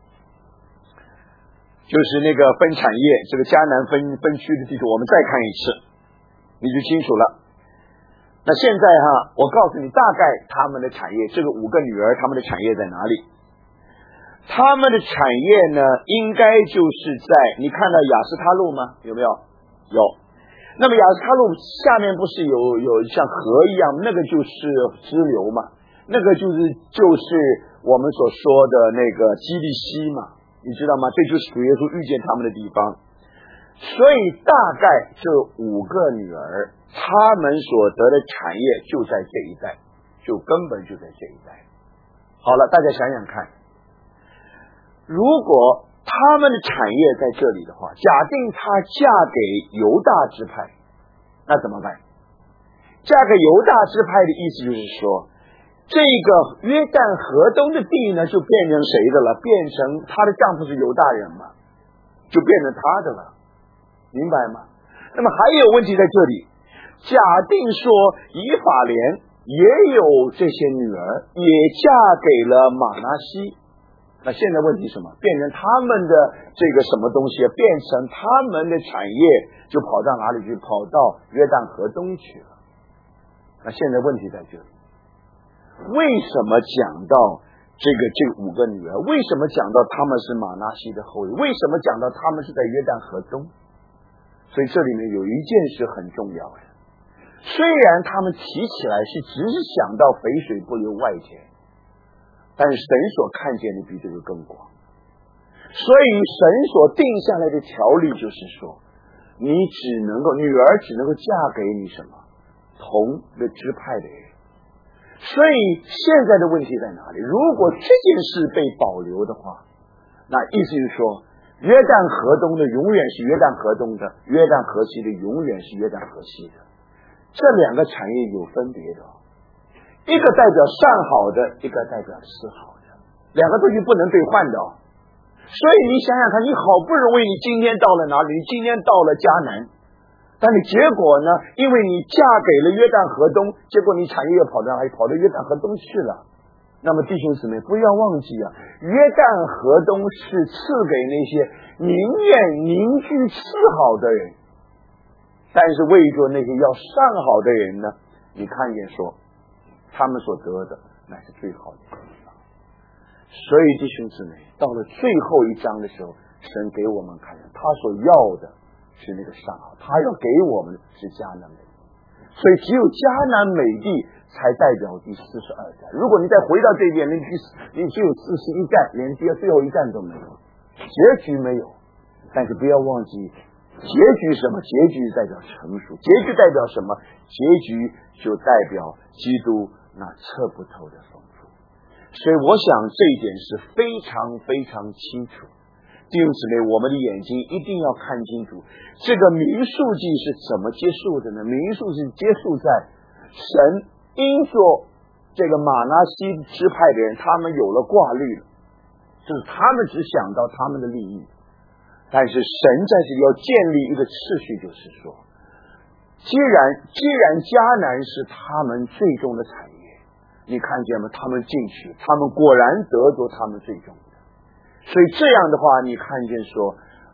就是那个分产业这个迦南分区的地图，我们再看一次，你就清楚了。那现在我告诉你大概他们的产业，这个5个女儿他们的产业在哪里？他们的产业呢，应该就是在，你看到雅斯他路吗？有没有？有。那么雅斯他路下面不是有像河一样，那个就是支流嘛，那个就是我们所说的那个基利溪嘛，你知道吗？这就是主耶稣遇见他们的地方。所以大概这5个女儿他们所得的产业就在这一带，就根本就在这一带。好了，大家想想看，如果他们的产业在这里的话，假定她嫁给犹大支派，那怎么办？嫁给犹大支派的意思就是说，这个约旦河东的地呢，就变成谁的了？变成她的丈夫是犹大人嘛，就变成她的了，明白吗？那么还有问题在这里，假定说以法莲也有这些女儿，也嫁给了马拿西，那现在问题什么？变成他们的这个什么东西，变成他们的产业就跑到哪里去？跑到约旦河东去了。那现在问题在这里，为什么讲到这5个女儿？为什么讲到他们是马拿西的后裔？为什么讲到他们是在约旦河东？所以这里面有一件事很重要的，虽然他们提起来是只是想到肥水不流外田，但是神所看见的比这个更广。所以神所定下来的条例就是说，女儿只能够嫁给你什么同的支派的人。所以现在的问题在哪里？如果这件事被保留的话，那意思是说，约旦河东的永远是约旦河东的，约旦河西的永远是约旦河西的。这2个产业有分别的，一个代表善好的，一个代表是好的，2个东西不能兑换的。所以你想想看，你好不容易你今天到了哪里？你今天到了迦南，但你结果呢？因为你嫁给了约旦河东，结果你产业又跑到哪里？跑到约旦河东去了。那么弟兄姊妹不要忘记约旦河东是赐给那些宁愿凝聚次好的人，但是为着那些要上好的人呢，你看见说他们所得的那是最好的地方。所以弟兄姊妹，到了最后一章的时候，神给我们看他所要的是那个上好，他要给我们是迦南美地，所以只有迦南美地才代表第42站。如果你再回到这边，你只有41站，连最后一站都没有，结局没有。但是不要忘记，结局什么？结局代表成熟，结局代表什么？结局就代表基督那测不透的丰富。所以我想这一点是非常非常清楚。弟兄姊妹，我们的眼睛一定要看清楚，这个民数记是怎么结束的呢？民数是结束在神因着这个马拿西支派的人，他们有了挂虑了，就是他们只想到他们的利益。但是神在这里要建立一个次序，就是说，既然迦南是他们最终的产业，你看见吗？他们进去，他们果然得着他们最终的。所以这样的话，你看见说，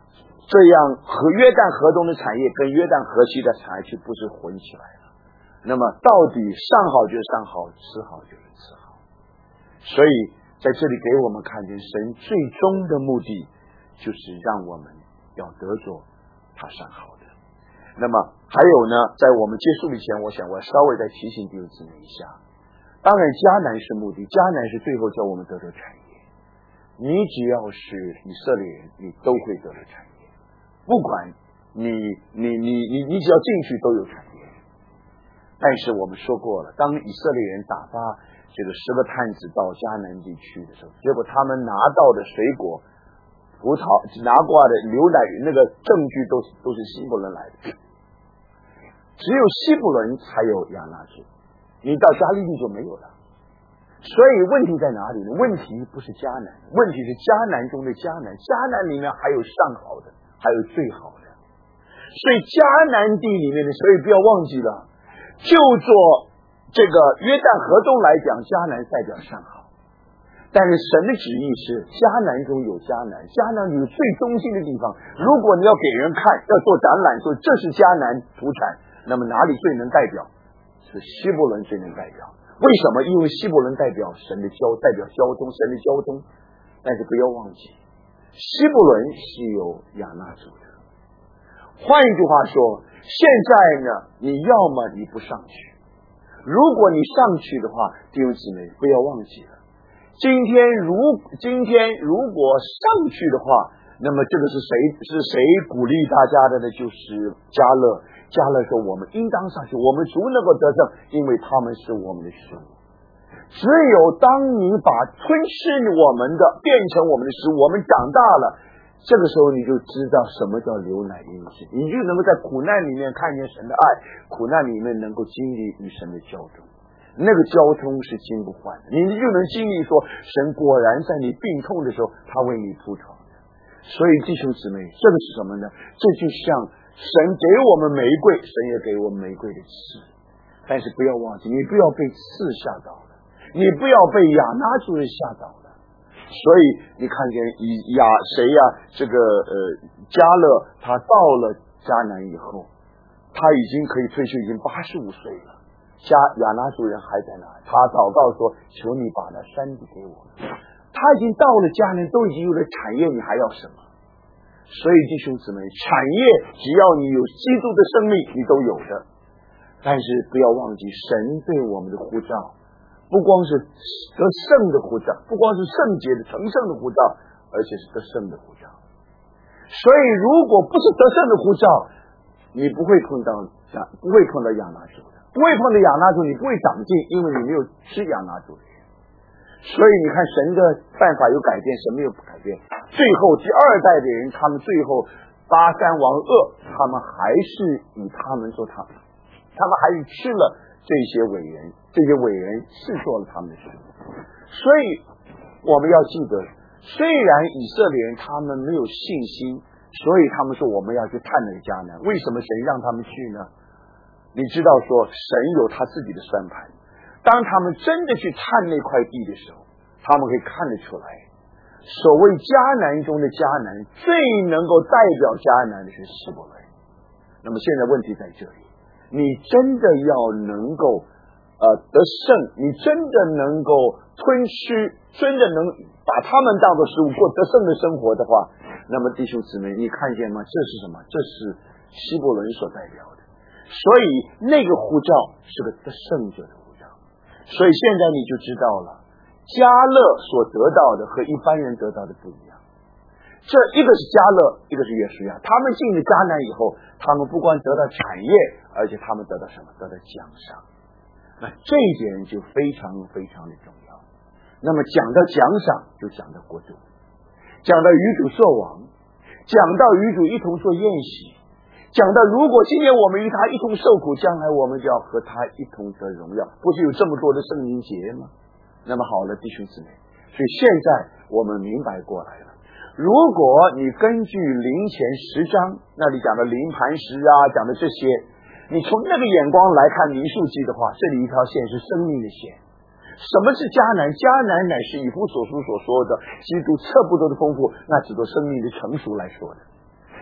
这样和约旦河东的产业跟约旦河西的产业就不是混起来了。那么到底上好就是上好，次好就是次好。所以在这里给我们看见神最终的目的就是让我们要得着他上好的。那么还有呢，在我们结束以前，我想我稍微再提醒弟兄姊妹一下，当然迦南是目的，迦南是最后叫我们得着产业。你只要是以色列人，你都会得着产业，不管你只要进去都有产业。但是我们说过了，当以色列人打发这个10个探子到迦南地区的时候，结果他们拿到的水果、葡萄、拿过来的牛奶那个证据都是希伯伦来的，只有希伯伦才有亚纳族，你到加利利就没有了。所以问题在哪里呢？问题不是迦南，问题是迦南中的迦南，迦南里面还有上好的，还有最好的。所以迦南地里面的，所以不要忘记了，就做这个约旦河东来讲，迦南代表上好，但是神的旨意是迦南中有迦南，迦南有最中心的地方。如果你要给人看，要做展览说这是迦南土产，那么哪里最能代表？是希伯伦最能代表。为什么？因为希伯伦代表神的代表交通，神的交通。但是不要忘记，希伯伦是有亚纳族的。换一句话说，现在呢，你要么你不上去，如果你上去的话，弟兄姊妹不要忘记了，今天如果上去的话，那么这个是谁鼓励大家的呢？就是迦勒。迦勒说我们应当上去，我们足能够得胜，因为他们是我们的食物。只有当你把吞噬我们的变成我们的食物，我们长大了，这个时候你就知道什么叫流奶与蜜，你就能够在苦难里面看见神的爱，苦难里面能够经历与神的交通，那个交通是经不换的，你就能经历说神果然在你病痛的时候他为你铺床的。所以弟兄姊妹，这个是什么呢？这就像神给我们玫瑰，神也给我们玫瑰的刺，但是不要忘记，你不要被刺吓到了，你不要被亚拿族人吓到了。所以你看见这个迦勒他到了迦南以后，他已经可以退休，已经85岁了。亚拿族人还在那，他祷告说：“求你把那山地给我。”他已经到了迦南，都已经有了产业，你还要什么？所以弟兄姊妹，产业只要你有基督的生命，你都有的。但是不要忘记，神对我们的呼召，不光是得胜的呼召，不光是圣洁的成圣的呼召，而且是得胜的呼召。所以如果不是得胜的呼召，你不会碰到亚拿族的，不会碰到亚拿族，你不会长进，因为你没有吃亚拿族的。所以你看神的办法有改变，神没有不改变。最后第二代的人，他们最后巴珊王噩，他们还是以他们做他们还是吃了这些伟人是做了他们的事。所以我们要记得，虽然以色列人他们没有信心，所以他们说我们要去探那个迦南。为什么神让他们去呢？你知道说神有他自己的算盘，当他们真的去探那块地的时候，他们可以看得出来，所谓迦南中的迦南，最能够代表迦南的是希伯伦。那么现在问题在这里，你真的要能够得胜，你真的能够吞吃，真的能把他们当作食物过得胜的生活的话，那么弟兄姊妹，你看见吗？这是什么？这是希伯伦所代表的。所以那个呼召是个得胜者的呼召。所以现在你就知道了，迦勒所得到的和一般人得到的不一样。这一个是迦勒，一个是约书亚，他们进了迦南以后，他们不光得到产业，而且他们得到什么？得到奖赏。那这一点就非常非常的重要。那么讲到奖赏，就讲到国度，讲到与主作王，讲到与主一同做宴席，讲到如果今天我们与他一同受苦，将来我们就要和他一同得荣耀。不是有这么多的圣灵节吗？那么好了，弟兄姊妹，所以现在我们明白过来了。如果你根据灵前10章那里讲的灵磐石啊，讲的这些，你从那个眼光来看民数记的话，这里一条线是生命的线。什么是迦南？迦南乃是以弗所书所说的基督测不得的丰富，那只做生命的成熟来说的。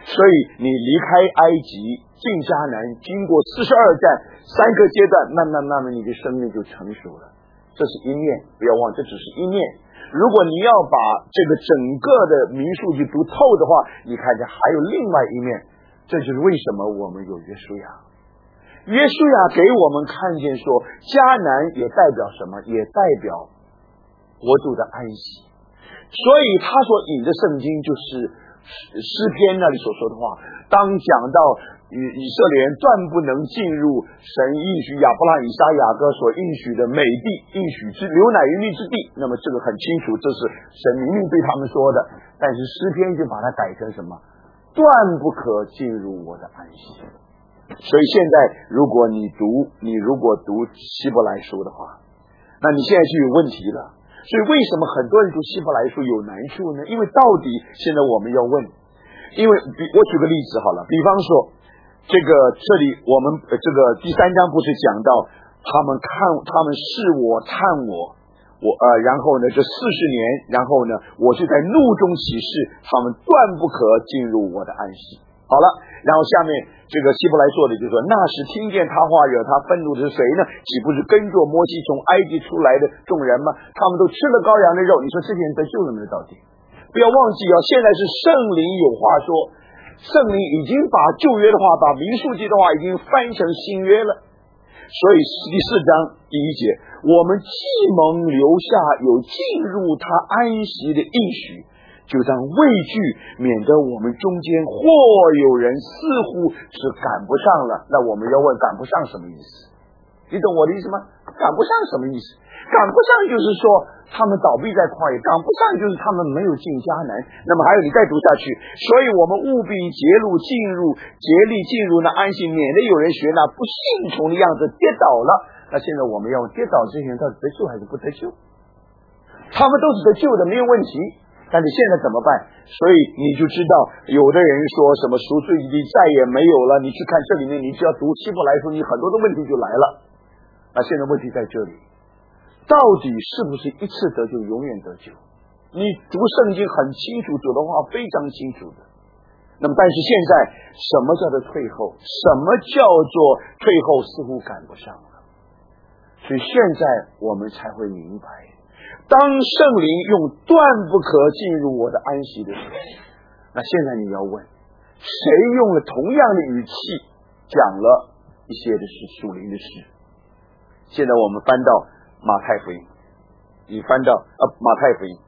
所以你离开埃及进迦南，经过42站3个阶段，慢慢你的生命就成熟了。这是一面，不要忘，这只是一面。如果你要把这个整个的民数记读透的话，你看见还有另外一面。这就是为什么我们有约书亚。约书亚给我们看见说，迦南也代表什么？也代表国度的安息。所以他所引的圣经就是诗篇那里所说的话，当讲到以色列人断不能进入神应许亚伯拉罕、以撒、雅各所应许的美地，应许之流奶与蜜之地，那么这个很清楚，这是神明明对他们说的。但是诗篇就把它改成什么？断不可进入我的安息。所以现在如果读希伯来书的话，那你现在就有问题了。所以为什么很多人读希伯来书有难处呢？因为到底现在我们要问，因为我举个例子好了，比方说这里我们这个第3章不是讲到他们视我探我，然后呢这40年，然后呢我是在怒中起誓，他们断不可进入我的安息。好了，然后下面这个希伯来说的就是说，那时听见他话惹他愤怒的是谁呢？岂不是跟着摩西从埃及出来的众人吗？他们都吃了羔羊的肉。你说这些人得救了没有？到底不要忘记现在是圣灵有话说，圣灵已经把旧约的话，把民数记的话已经翻成新约了。所以第4章第1节，我们既蒙留下有进入他安息的应许，就当畏惧，免得我们中间或有人似乎是赶不上了。那我们要问，赶不上什么意思？你懂我的意思吗？赶不上什么意思？赶不上就是说他们倒闭在旷野，赶不上就是他们没有进迦南。那么还有你再读下去，所以我们务必竭力进入那安息，免得有人学那不信从的样子跌倒了。那现在我们要跌倒这些人到底得救还是不得救？他们都是得救的，没有问题。但是现在怎么办？所以你就知道，有的人说什么赎罪的再也没有了，你去看这里面，你只要读希伯来书，你很多的问题就来了。那现在问题在这里，到底是不是一次得救永远得救？你读圣经很清楚，主的话非常清楚的。那么但是现在什么叫做退后？什么叫做退后似乎赶不上了？所以现在我们才会明白，当圣灵用断不可进入我的安息的时候，那现在你要问，谁用了同样的语气讲了一些的是属灵的事？现在我们翻到马太福音，你翻到马太福音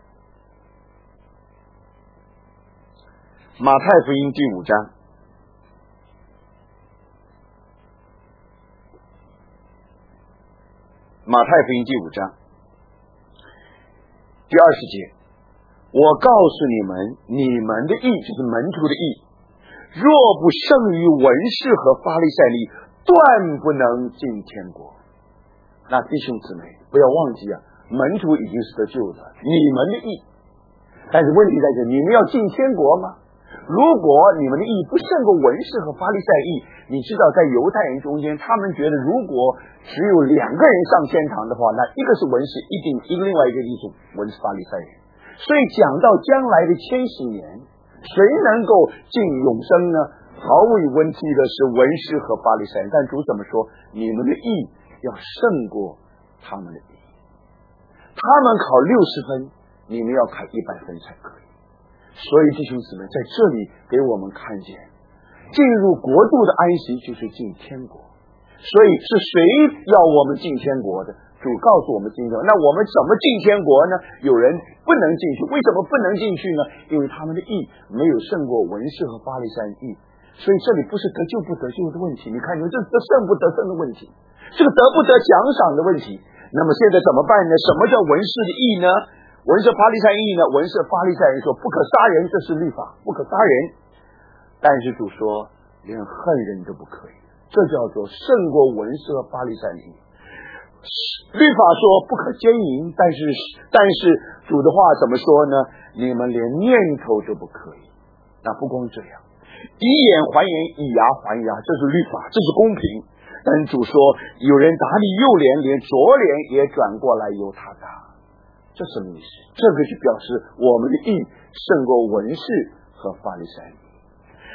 第5章，马太福音第5章第20节，我告诉你们，你们的义就是门徒的义，若不胜于文士和法利赛人，断不能进天国。那弟兄姊妹不要忘记门徒已经是得救的，你们的义，但是问题在这，你们要进天国吗？如果你们的义不胜过文士和法利赛义，你知道在犹太人中间，他们觉得如果只有2个人上天堂的话，那一个是文士，另外一个就是文士法利赛人。所以讲到将来的1000禧年，谁能够进永生呢？毫无问题的是文士和法利赛人。但主怎么说？你们的义要胜过他们的义，他们考60分，你们要考100分才可以。所以弟兄姊妹，在这里给我们看见，进入国度的安息就是进天国。所以是谁要我们进天国的？主告诉我们进天国。那我们怎么进天国呢？有人不能进去，为什么不能进去呢？因为他们的义没有胜过文士和法利赛人义。所以这里不是得救不得救的问题，你看，这是得胜不得胜的问题，这个得不得奖赏的问题。那么现在怎么办呢？什么叫文士的义呢？文士法利赛人义呢？文士法利赛人说不可杀人，这是律法，不可杀人。但是主说连恨人都不可以，这叫做胜过文士和法利赛人义。律法说不可奸淫，但是主的话怎么说呢？你们连念头都不可以。那不光这样，以眼还眼，以牙还牙，这是律法，这是公平。但主说有人打你右脸，连左脸也转过来由他打，这什么意思？这个就表示我们的义胜过文士和法利赛人。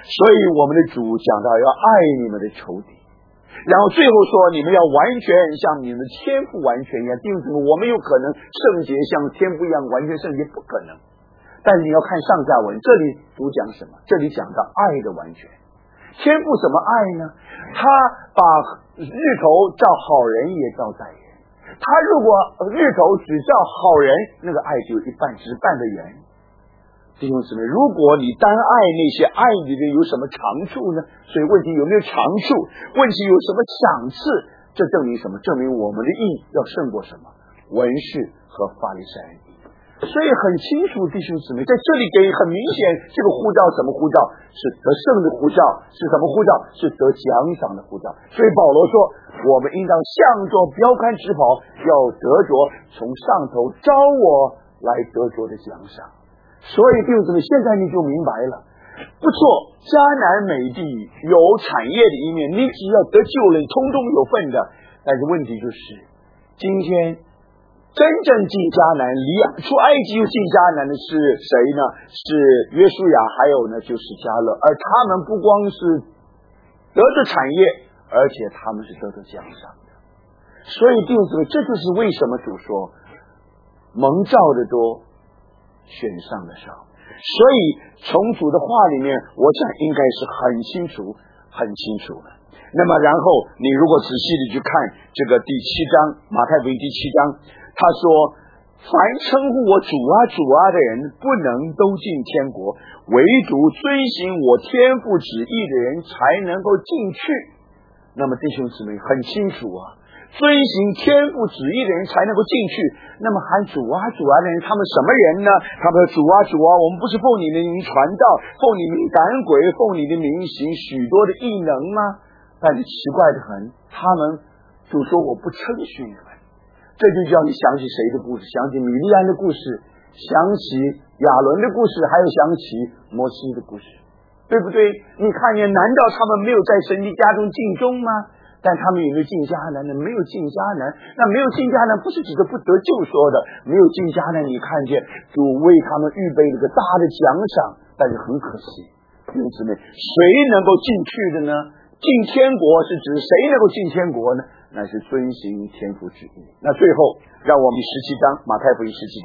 所以我们的主讲到要爱你们的仇敌，然后最后说你们要完全像你们的天父完全一样。弟兄姊妹，我们有可能圣洁像天父一样完全圣洁，不可能。但是你要看上下文，这里主讲什么？这里讲到爱的完全。天父什么爱呢？他把日头照好人也照歹人。他如果日头只照好人，那个爱就一半，只半个圆。弟兄姊妹，如果你单爱那些爱你的有什么长处呢？所以问题有没有长处？问题有什么赏赐？这证明什么？证明我们的义要胜过什么？文士和法利赛人。所以很清楚，弟兄姊妹，在这里给很明显，这个呼召什么呼召？是得胜的呼召，是什么呼召？是得奖赏的呼召。所以保罗说，我们应当向着标杆直跑，要得着从上头招我来得着的奖赏。所以弟兄姊妹，现在你就明白了，不错，迦南美地有产业的一面，你只要得救了，通通有份的。但是问题就是，今天真正进迦南，出埃及又进迦南的是谁呢？是约书亚，还有呢就是迦勒。而他们不光是得着产业，而且他们是得着奖赏的。所以弟兄姊妹，这就是为什么主说蒙召的多，选上的少。所以从主的话里面，我想应该是很清楚的。那么然后你如果仔细的去看这个第7章，马太福音第7章，他说凡称呼我主啊主啊的人不能都进天国，唯独遵行我天父旨意的人才能够进去。那么弟兄姊妹很清楚啊，遵行天父旨意的人才能够进去。那么喊主啊主啊的人，他们什么人呢？他们说主啊主啊，我们不是奉你的名传道，奉你名赶鬼，奉你的名行许多的异能吗？但是奇怪的很，他们就说我不称许你们。这就叫你想起谁的故事？想起米利安的故事，想起亚伦的故事，还有想起摩西的故事，对不对？你看见，难道他们没有在神的家中尽忠吗？但他们有没有进迦南呢？没有进迦南。那没有进迦南不是指着不得救说的，没有进迦南，你看见主为他们预备了个大的奖赏。但是很可惜，弟兄姊妹，谁能够进去的呢？进天国是指谁能够进天国呢？那是遵行天父旨意。那最后让我们17章，马太福音17章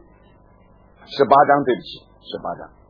18章，对不起，18章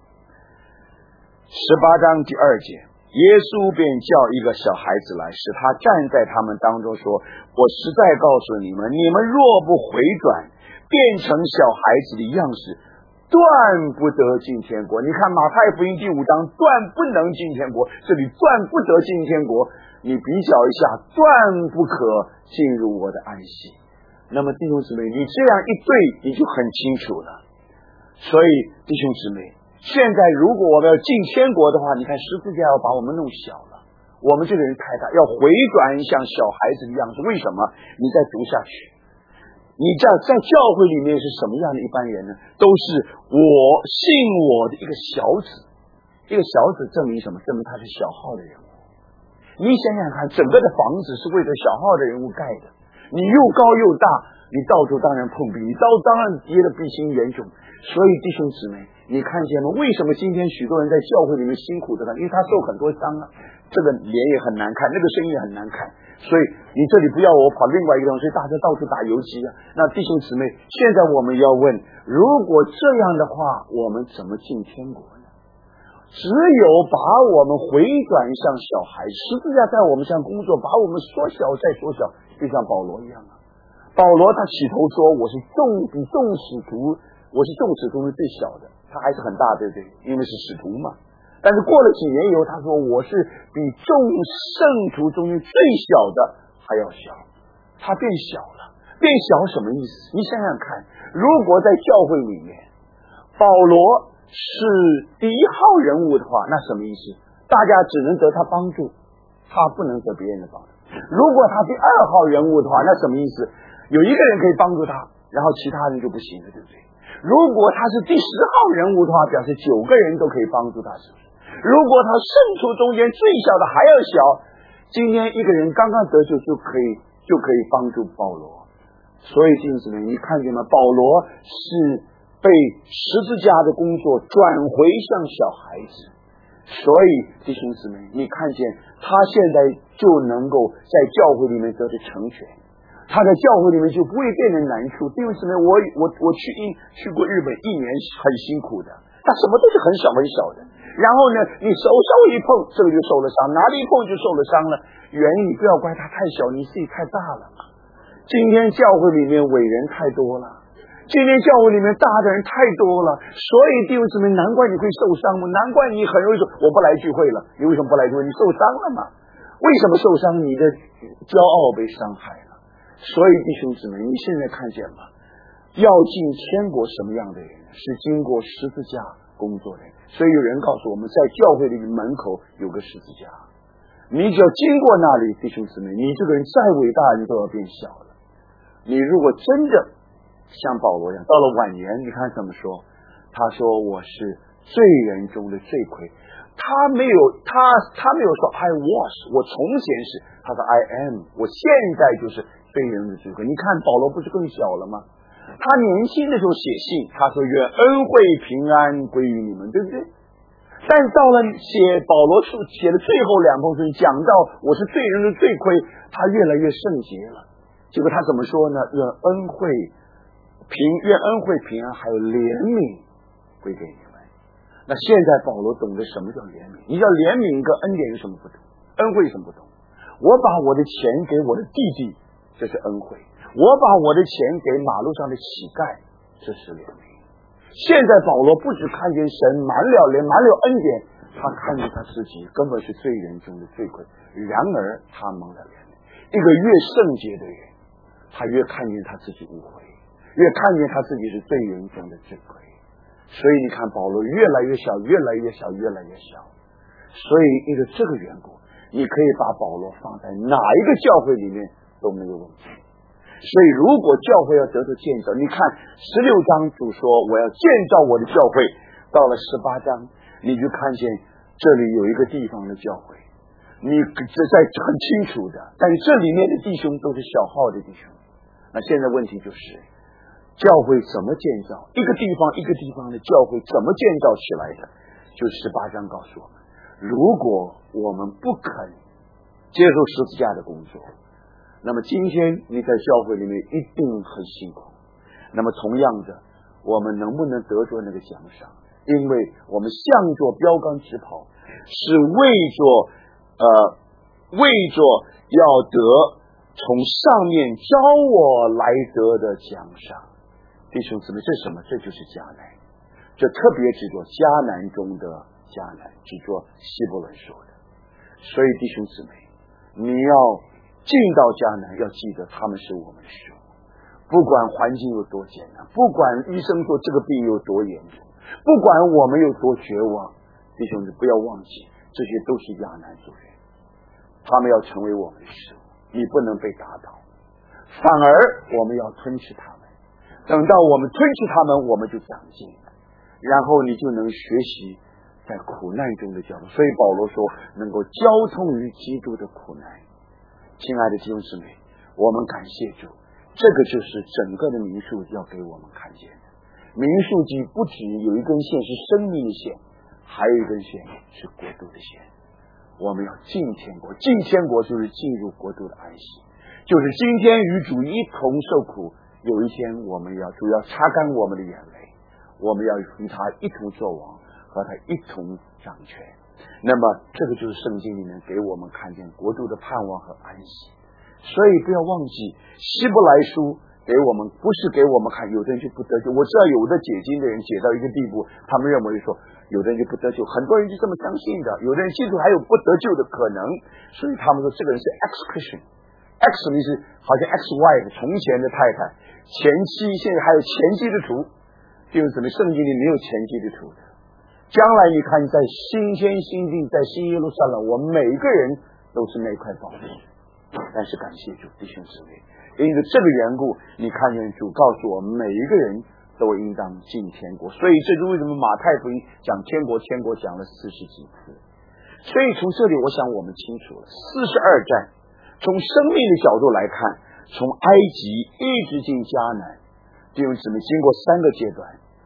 第2节，耶稣便叫一个小孩子来，使他站在他们当中，说，我实在告诉你们，你们若不回转，变成小孩子的样式，断不得进天国。你看马太福音第5章，断不能进天国，这里断不得进天国，你比较一下，断不可进入我的安息。那么弟兄姊妹，你这样一对，你就很清楚了。所以弟兄姊妹，现在如果我们要进天国的话，你看十字架要把我们弄小了，我们这个人太大，要回转像小孩子的样子。为什么？你再读下去，你在教会里面是什么样的一般人呢？都是信我的一个小子。一个小子证明什么？证明他是小号的人物。你想想看，整个的房子是为了小号的人物盖的，你又高又大，你到处当然碰壁，你当然跌得鼻青脸肿。所以弟兄姊妹，你看见吗？为什么今天许多人在教会里面辛苦的呢？因为他受很多伤啊，这个脸也很难看，那个声音也很难看。所以你这里不要我跑另外一个地方，所以大家到处打游击啊。那弟兄姊妹，现在我们要问，如果这样的话，我们怎么进天国呢？只有把我们回转向小孩，十字架在我们上工作，把我们缩小再缩小，就像保罗一样啊。保罗他起头说我是比众使徒，我是众使徒中最小的，他还是很大，对不对？因为是使徒嘛。但是过了几年以后，他说我是比众圣徒中间最小的还要小。他变小了，变小什么意思？你想想看，如果在教会里面保罗是第一号人物的话，那什么意思？大家只能得他帮助，他不能得别人的帮助。如果他第2号人物的话，那什么意思？有一个人可以帮助他，然后其他人就不行了，对不对？如果他是第10号人物的话，表示9个人都可以帮助他，是不是？如果他圣徒中间最小的还要小，今天一个人刚刚得救就可以帮助保罗。所以弟兄姊妹，你看见吗？保罗是被十字架的工作转回向小孩子， 所以弟兄姊妹，你看见他现在就能够在教会里面得到成全，他在教会里面就不会变成难处。弟兄姊妹，我去过日本1年，很辛苦的，他什么都是很小很小的。然后呢，你手稍微一碰，这个就受了伤，哪里一碰就受了伤了。原因你不要怪他太小，你自己太大了嘛。今天教会里面伟人太多了，今天教会里面大的人太多了，所以弟兄姊妹，难怪你会受伤吗？难怪你很容易说我不来聚会了。你为什么不来聚会？你受伤了嘛？为什么受伤？你的骄傲被伤害了。所以弟兄姊妹，你现在看见吗？要进天国什么样的人？是经过十字架工作的人。所以有人告诉我们，在教会里门口有个十字架，你只要经过那里，弟兄姊妹，你这个人再伟大，你都要变小了。你如果真的像保罗一样，到了晚年，你看怎么说？他说我是罪人中的罪魁。他没有说 I was， 我从前是，他说 I am， 我现在就是罪人的罪魁。你看保罗不是更小了吗？他年轻的时候写信，他说愿恩惠平安归于你们，对不对？但到了保罗写的最后2封信，讲到我是罪人的罪魁，他越来越圣洁了。结果他怎么说呢？愿恩惠平安，还有怜悯归给你们。那现在保罗懂得什么叫怜悯？你知道怜悯跟恩典有什么不同？恩惠有什么不同？我把我的钱给我的弟弟，这是恩惠；我把我的钱给马路上的乞丐，这是怜悯。现在保罗不只看见神满了恩典，他看见他自己根本是罪人中的罪魁。然而他蒙了怜悯。一个越圣洁的人，他越看见他自己污秽，越看见他自己是罪人中的罪魁。所以你看保罗越来越小，越来越小，越来越小。所以因为这个缘故，你可以把保罗放在哪一个教会里面都没有问题。所以如果教会要得到建造，你看16章主说我要建造我的教会，到了18章你就看见这里有一个地方的教会，你这在很清楚的，但是这里面的弟兄都是小号的弟兄。那现在问题就是教会怎么建造，一个地方一个地方的教会怎么建造起来的？就18章告诉我们，如果我们不肯接受十字架的工作，那么今天你在教会里面一定很辛苦。那么同样的，我们能不能得着那个奖赏？因为我们向着标杆直跑，是为着要得从上面招我来得的奖赏。弟兄姊妹，这是什么？这就是迦南。这特别指着迦南中的迦南，指着希伯伦说的。所以弟兄姊妹，你要进到迦南，要记得他们是我们的主。不管环境有多艰难，不管医生说这个病有多严重，不管我们有多绝望，弟兄们不要忘记，这些都是亚南族人，他们要成为我们的主，你不能被打倒，反而我们要吞吃他们。等到我们吞吃他们，我们就长进，然后你就能学习在苦难中的教导。所以保罗说能够交通于基督的苦难。亲爱的弟兄姊妹，我们感谢主，这个就是整个的民数要给我们看见的。民数记不只有一根线是生命的线，还有一根线是国度的线。我们要进天国，进天国就是进入国度的安息，就是今天与主一同受苦，有一天我们主要擦干我们的眼泪，我们要与他一同作王，和他一同掌权。那么这个就是圣经里面给我们看见国度的盼望和安息。所以不要忘记希伯来书给我们不是给我们看有的人就不得救。我知道有的解经的人解到一个地步，他们认为说有的人就不得救，很多人就这么相信的，有的人基督还有不得救的可能，所以他们说这个人是 ex-Christian。 X 意思好像 ex-wife 从前的太太，前妻，现在还有前基督徒。就是什么圣经里没有前基督徒的。将来你看在新天新地，在新耶路撒冷，我们每一个人都是那块宝石。但是感谢主，弟兄姊妹，因为这个缘故，你看见主告诉我们每一个人都应当进天国。所以这是为什么马太福音讲天国讲了40几次。所以从这里我想我们清楚了42站，从生命的角度来看，从埃及一直进迦南，弟兄姊妹经过3个阶段，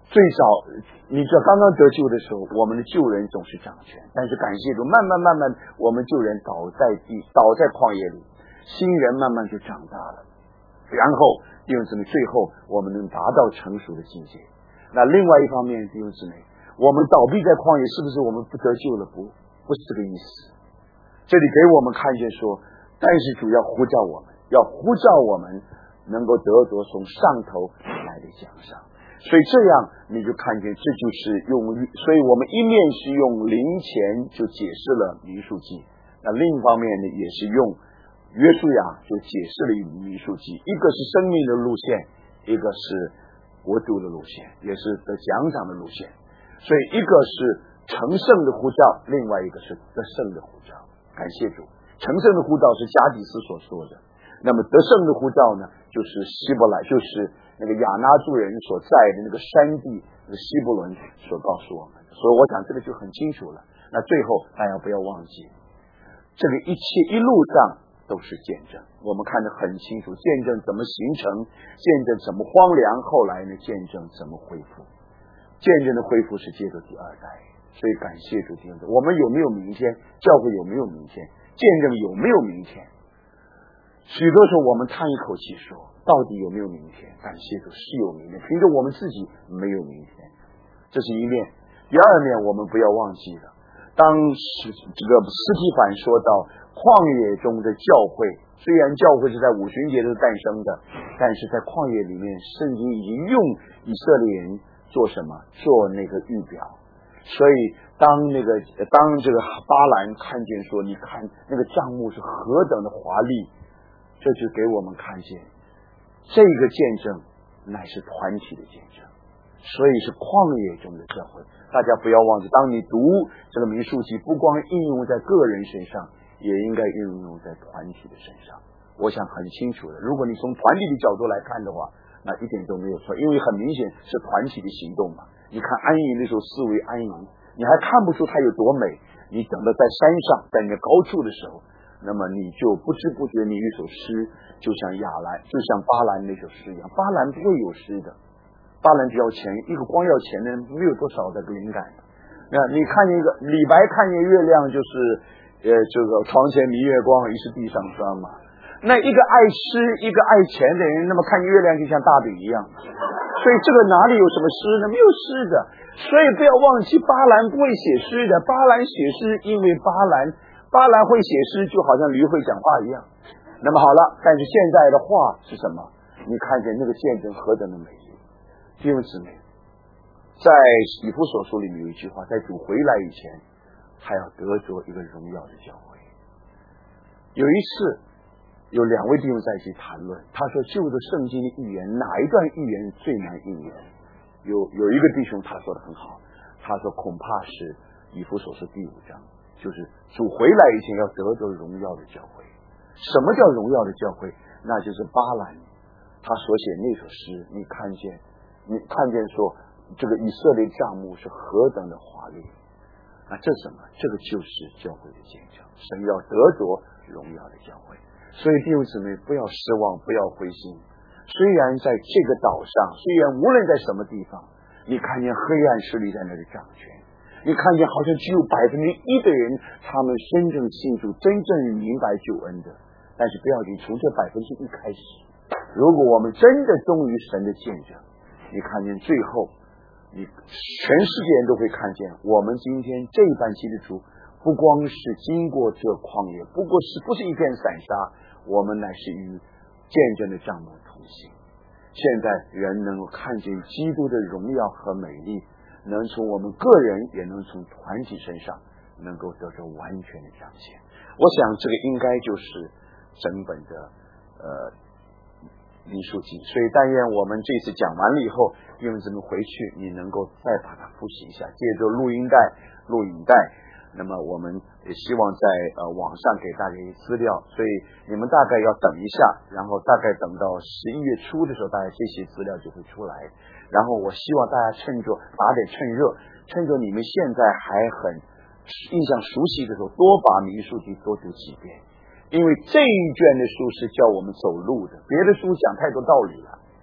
最早你知道刚刚得救的时候，我们的旧人总是掌权，但是感谢主，慢慢我们旧人倒在旷野里，新人慢慢就长大了，然后弟兄姊妹，最后我们能达到成熟的境界。那另外一方面，弟兄姊妹，我们倒闭在旷野，是不是我们不得救了？不是这个意思。这里给我们看见说，但是主要呼召我们，要呼召我们能够得着从上头来的奖赏。所以这样你就看见，这就是所以我们一面是用灵钱就解释了民数记，那另一方面呢，也是用约书亚就解释了民数记，一个是生命的路线，一个是国度的路线，也是得奖赏的路线。所以一个是成圣的呼召，另外一个是得胜的呼召。感谢主，成圣的呼召是加底斯所说的，那么得胜的呼召呢，就是希伯来，就是那个亚拿族人所在的那个山地，那个希伯伦所告诉我们的。所以我想这个就很清楚了。那最后大家不要忘记，这个一切一路上都是见证，我们看得很清楚，见证怎么形成，见证怎么荒凉，后来呢，见证怎么恢复。见证的恢复是接着第二代，所以感谢主弟兄，我们有没有明天？教会有没有明天？见证有没有明天？许多时候我们叹一口气说，到底有没有明天？感谢主是有明天，凭着我们自己没有明天，这是一面。第二面，我们不要忘记了，当这个司提反说到旷野中的教会，虽然教会是在五旬节的诞生的，但是在旷野里面，圣经已经用以色列人做什么？做那个预表。所以当这个巴兰看见说，你看那个帐幕是何等的华丽，这就给我们看见这个见证乃是团体的见证，所以是旷野中的教会。大家不要忘记，当你读这个民数记，不光应用在个人身上，也应该应用在团体的身上。我想很清楚的，如果你从团体的角度来看的话，那一点都没有错，因为很明显是团体的行动嘛。你看安营的时候，思维安营，你还看不出它有多美，你等到在山上，在那高处的时候，那么你就不知不觉你一首诗，就像巴兰那首诗一样。巴兰不会有诗的，巴兰只要钱，一个光要钱的人没有多少的灵感。那你看见一个李白看见月亮，就是这个床前明月光，疑是地上霜嘛。那一个爱吃一个爱钱的人，那么看见月亮就像大饼一样。所以这个哪里有什么诗呢？没有诗的。所以不要忘记，巴兰不会写诗的。巴兰写诗，因为巴兰会写诗，就好像驴会讲话一样。那么好了，但是现在的话是什么？你看见那个见证何等的美丽，弟兄姊妹，在以弗所书里面有一句话，在主回来以前，还要得着一个荣耀的教会。有一次有两位弟兄在一起谈论，他说就着圣经的预言，哪一段预言最难应验？有一个弟兄他说的很好，他说恐怕是以弗所书第5章，就是主回来以前要得着荣耀的教会。什么叫荣耀的教会？那就是巴兰他所写那首诗，你看见说这个以色列帐幕是何等的华丽。那这什么？这个就是教会的见证，神要得着荣耀的教会。所以弟兄姊妹，不要失望，不要灰心。虽然在这个岛上，虽然无论在什么地方，你看见黑暗势力在那里掌权，你看见好像只有1%的人他们真正信主，真正明白救恩的。但是不要紧，从这1%开始，如果我们真的忠于神的见证，你看见最后你全世界人都会看见，我们今天这一班基督徒不光是经过这旷野，不是一片散沙，我们乃是与见证的帐幕同行。现在人能够看见基督的荣耀和美丽，能从我们个人也能从团体身上能够得到完全的彰显。我想这个应该就是整本的民数记。所以但愿我们这次讲完了以后，弟兄姊妹回去你能够再把它复习一下，借着录影带，那么我们也希望在网上给大家一些资料，所以你们大概要等一下，然后大概等到11月初的时候，大概这些资料就会出来。然后我希望大家趁着你们现在还很印象熟悉的时候，多把民数记多读几遍，因为这一卷的书是叫我们走路的，别的书讲太多道理了，对不对？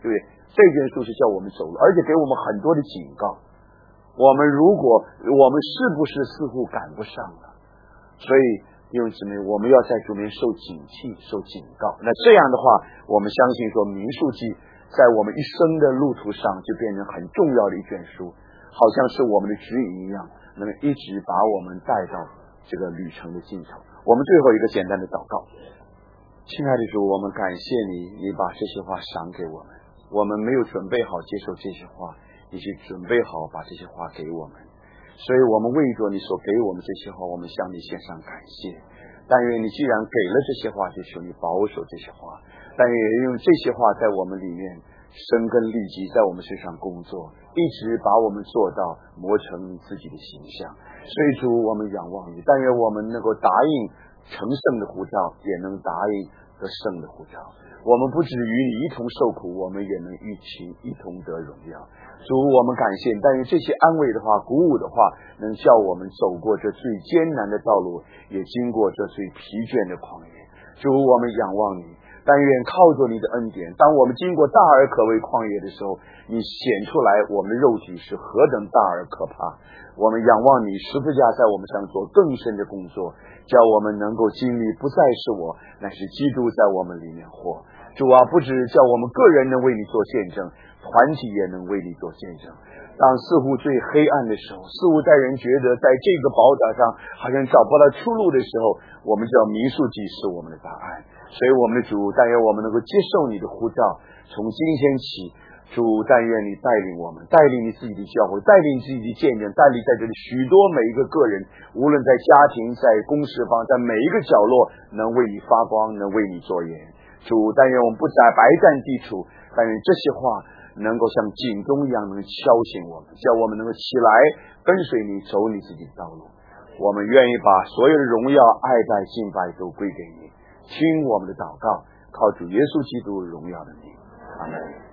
这卷书是叫我们走路，而且给我们很多的警告。我们是不是似乎赶不上了？所以弟兄姊妹，我们要在主面受警惕、受警告。那这样的话，我们相信说民数记在我们一生的路途上就变成很重要的一卷书，好像是我们的指引一样，能够一直把我们带到这个旅程的尽头。我们最后一个简单的祷告。亲爱的主，我们感谢你，你把这些话赏给我们，我们没有准备好接受这些话，你去准备好把这些话给我们，所以我们为着你所给我们这些话，我们向你献上感谢。但愿你既然给了这些话，就求你保守这些话，但愿用这些话在我们里面生根立基，在我们身上工作，一直把我们做到磨成自己的形象。所以主，我们仰望你，但愿我们能够答应成圣的呼召，也能答应得胜的呼召。我们不止与你一同受苦，我们也能一同得荣耀。主，我们感谢你，但愿这些安慰的话、鼓舞的话，能叫我们走过这最艰难的道路，也经过这最疲倦的旷野。主，我们仰望你，但愿靠着你的恩典，当我们经过大而可畏旷野的时候，你显出来我们的肉体是何等大而可怕。我们仰望你，十字架在我们上做更深的工作，叫我们能够经历不再是我，乃是基督在我们里面活。主啊，不止叫我们个人能为你做见证，团体也能为你做见证。当似乎最黑暗的时候，似乎在人觉得在这个宝岛上好像找不到出路的时候，我们知道民数记是我们的答案。所以我们的主，但愿我们能够接受你的呼召，从今天起，主，但愿你带领我们，带领你自己的教会，带领自己的见证，带领在这里许多每一个个人，无论在家庭、在公事方，在每一个角落，能为你发光，能为你作言。主，但愿我们不再白占地处，但愿这些话能够像警钟一样能敲醒我们，叫我们能够起来跟随你，走你自己的道路。我们愿意把所有的荣耀、爱戴、敬拜都归给你，听我们的祷告，靠主耶稣基督荣耀的名，阿们。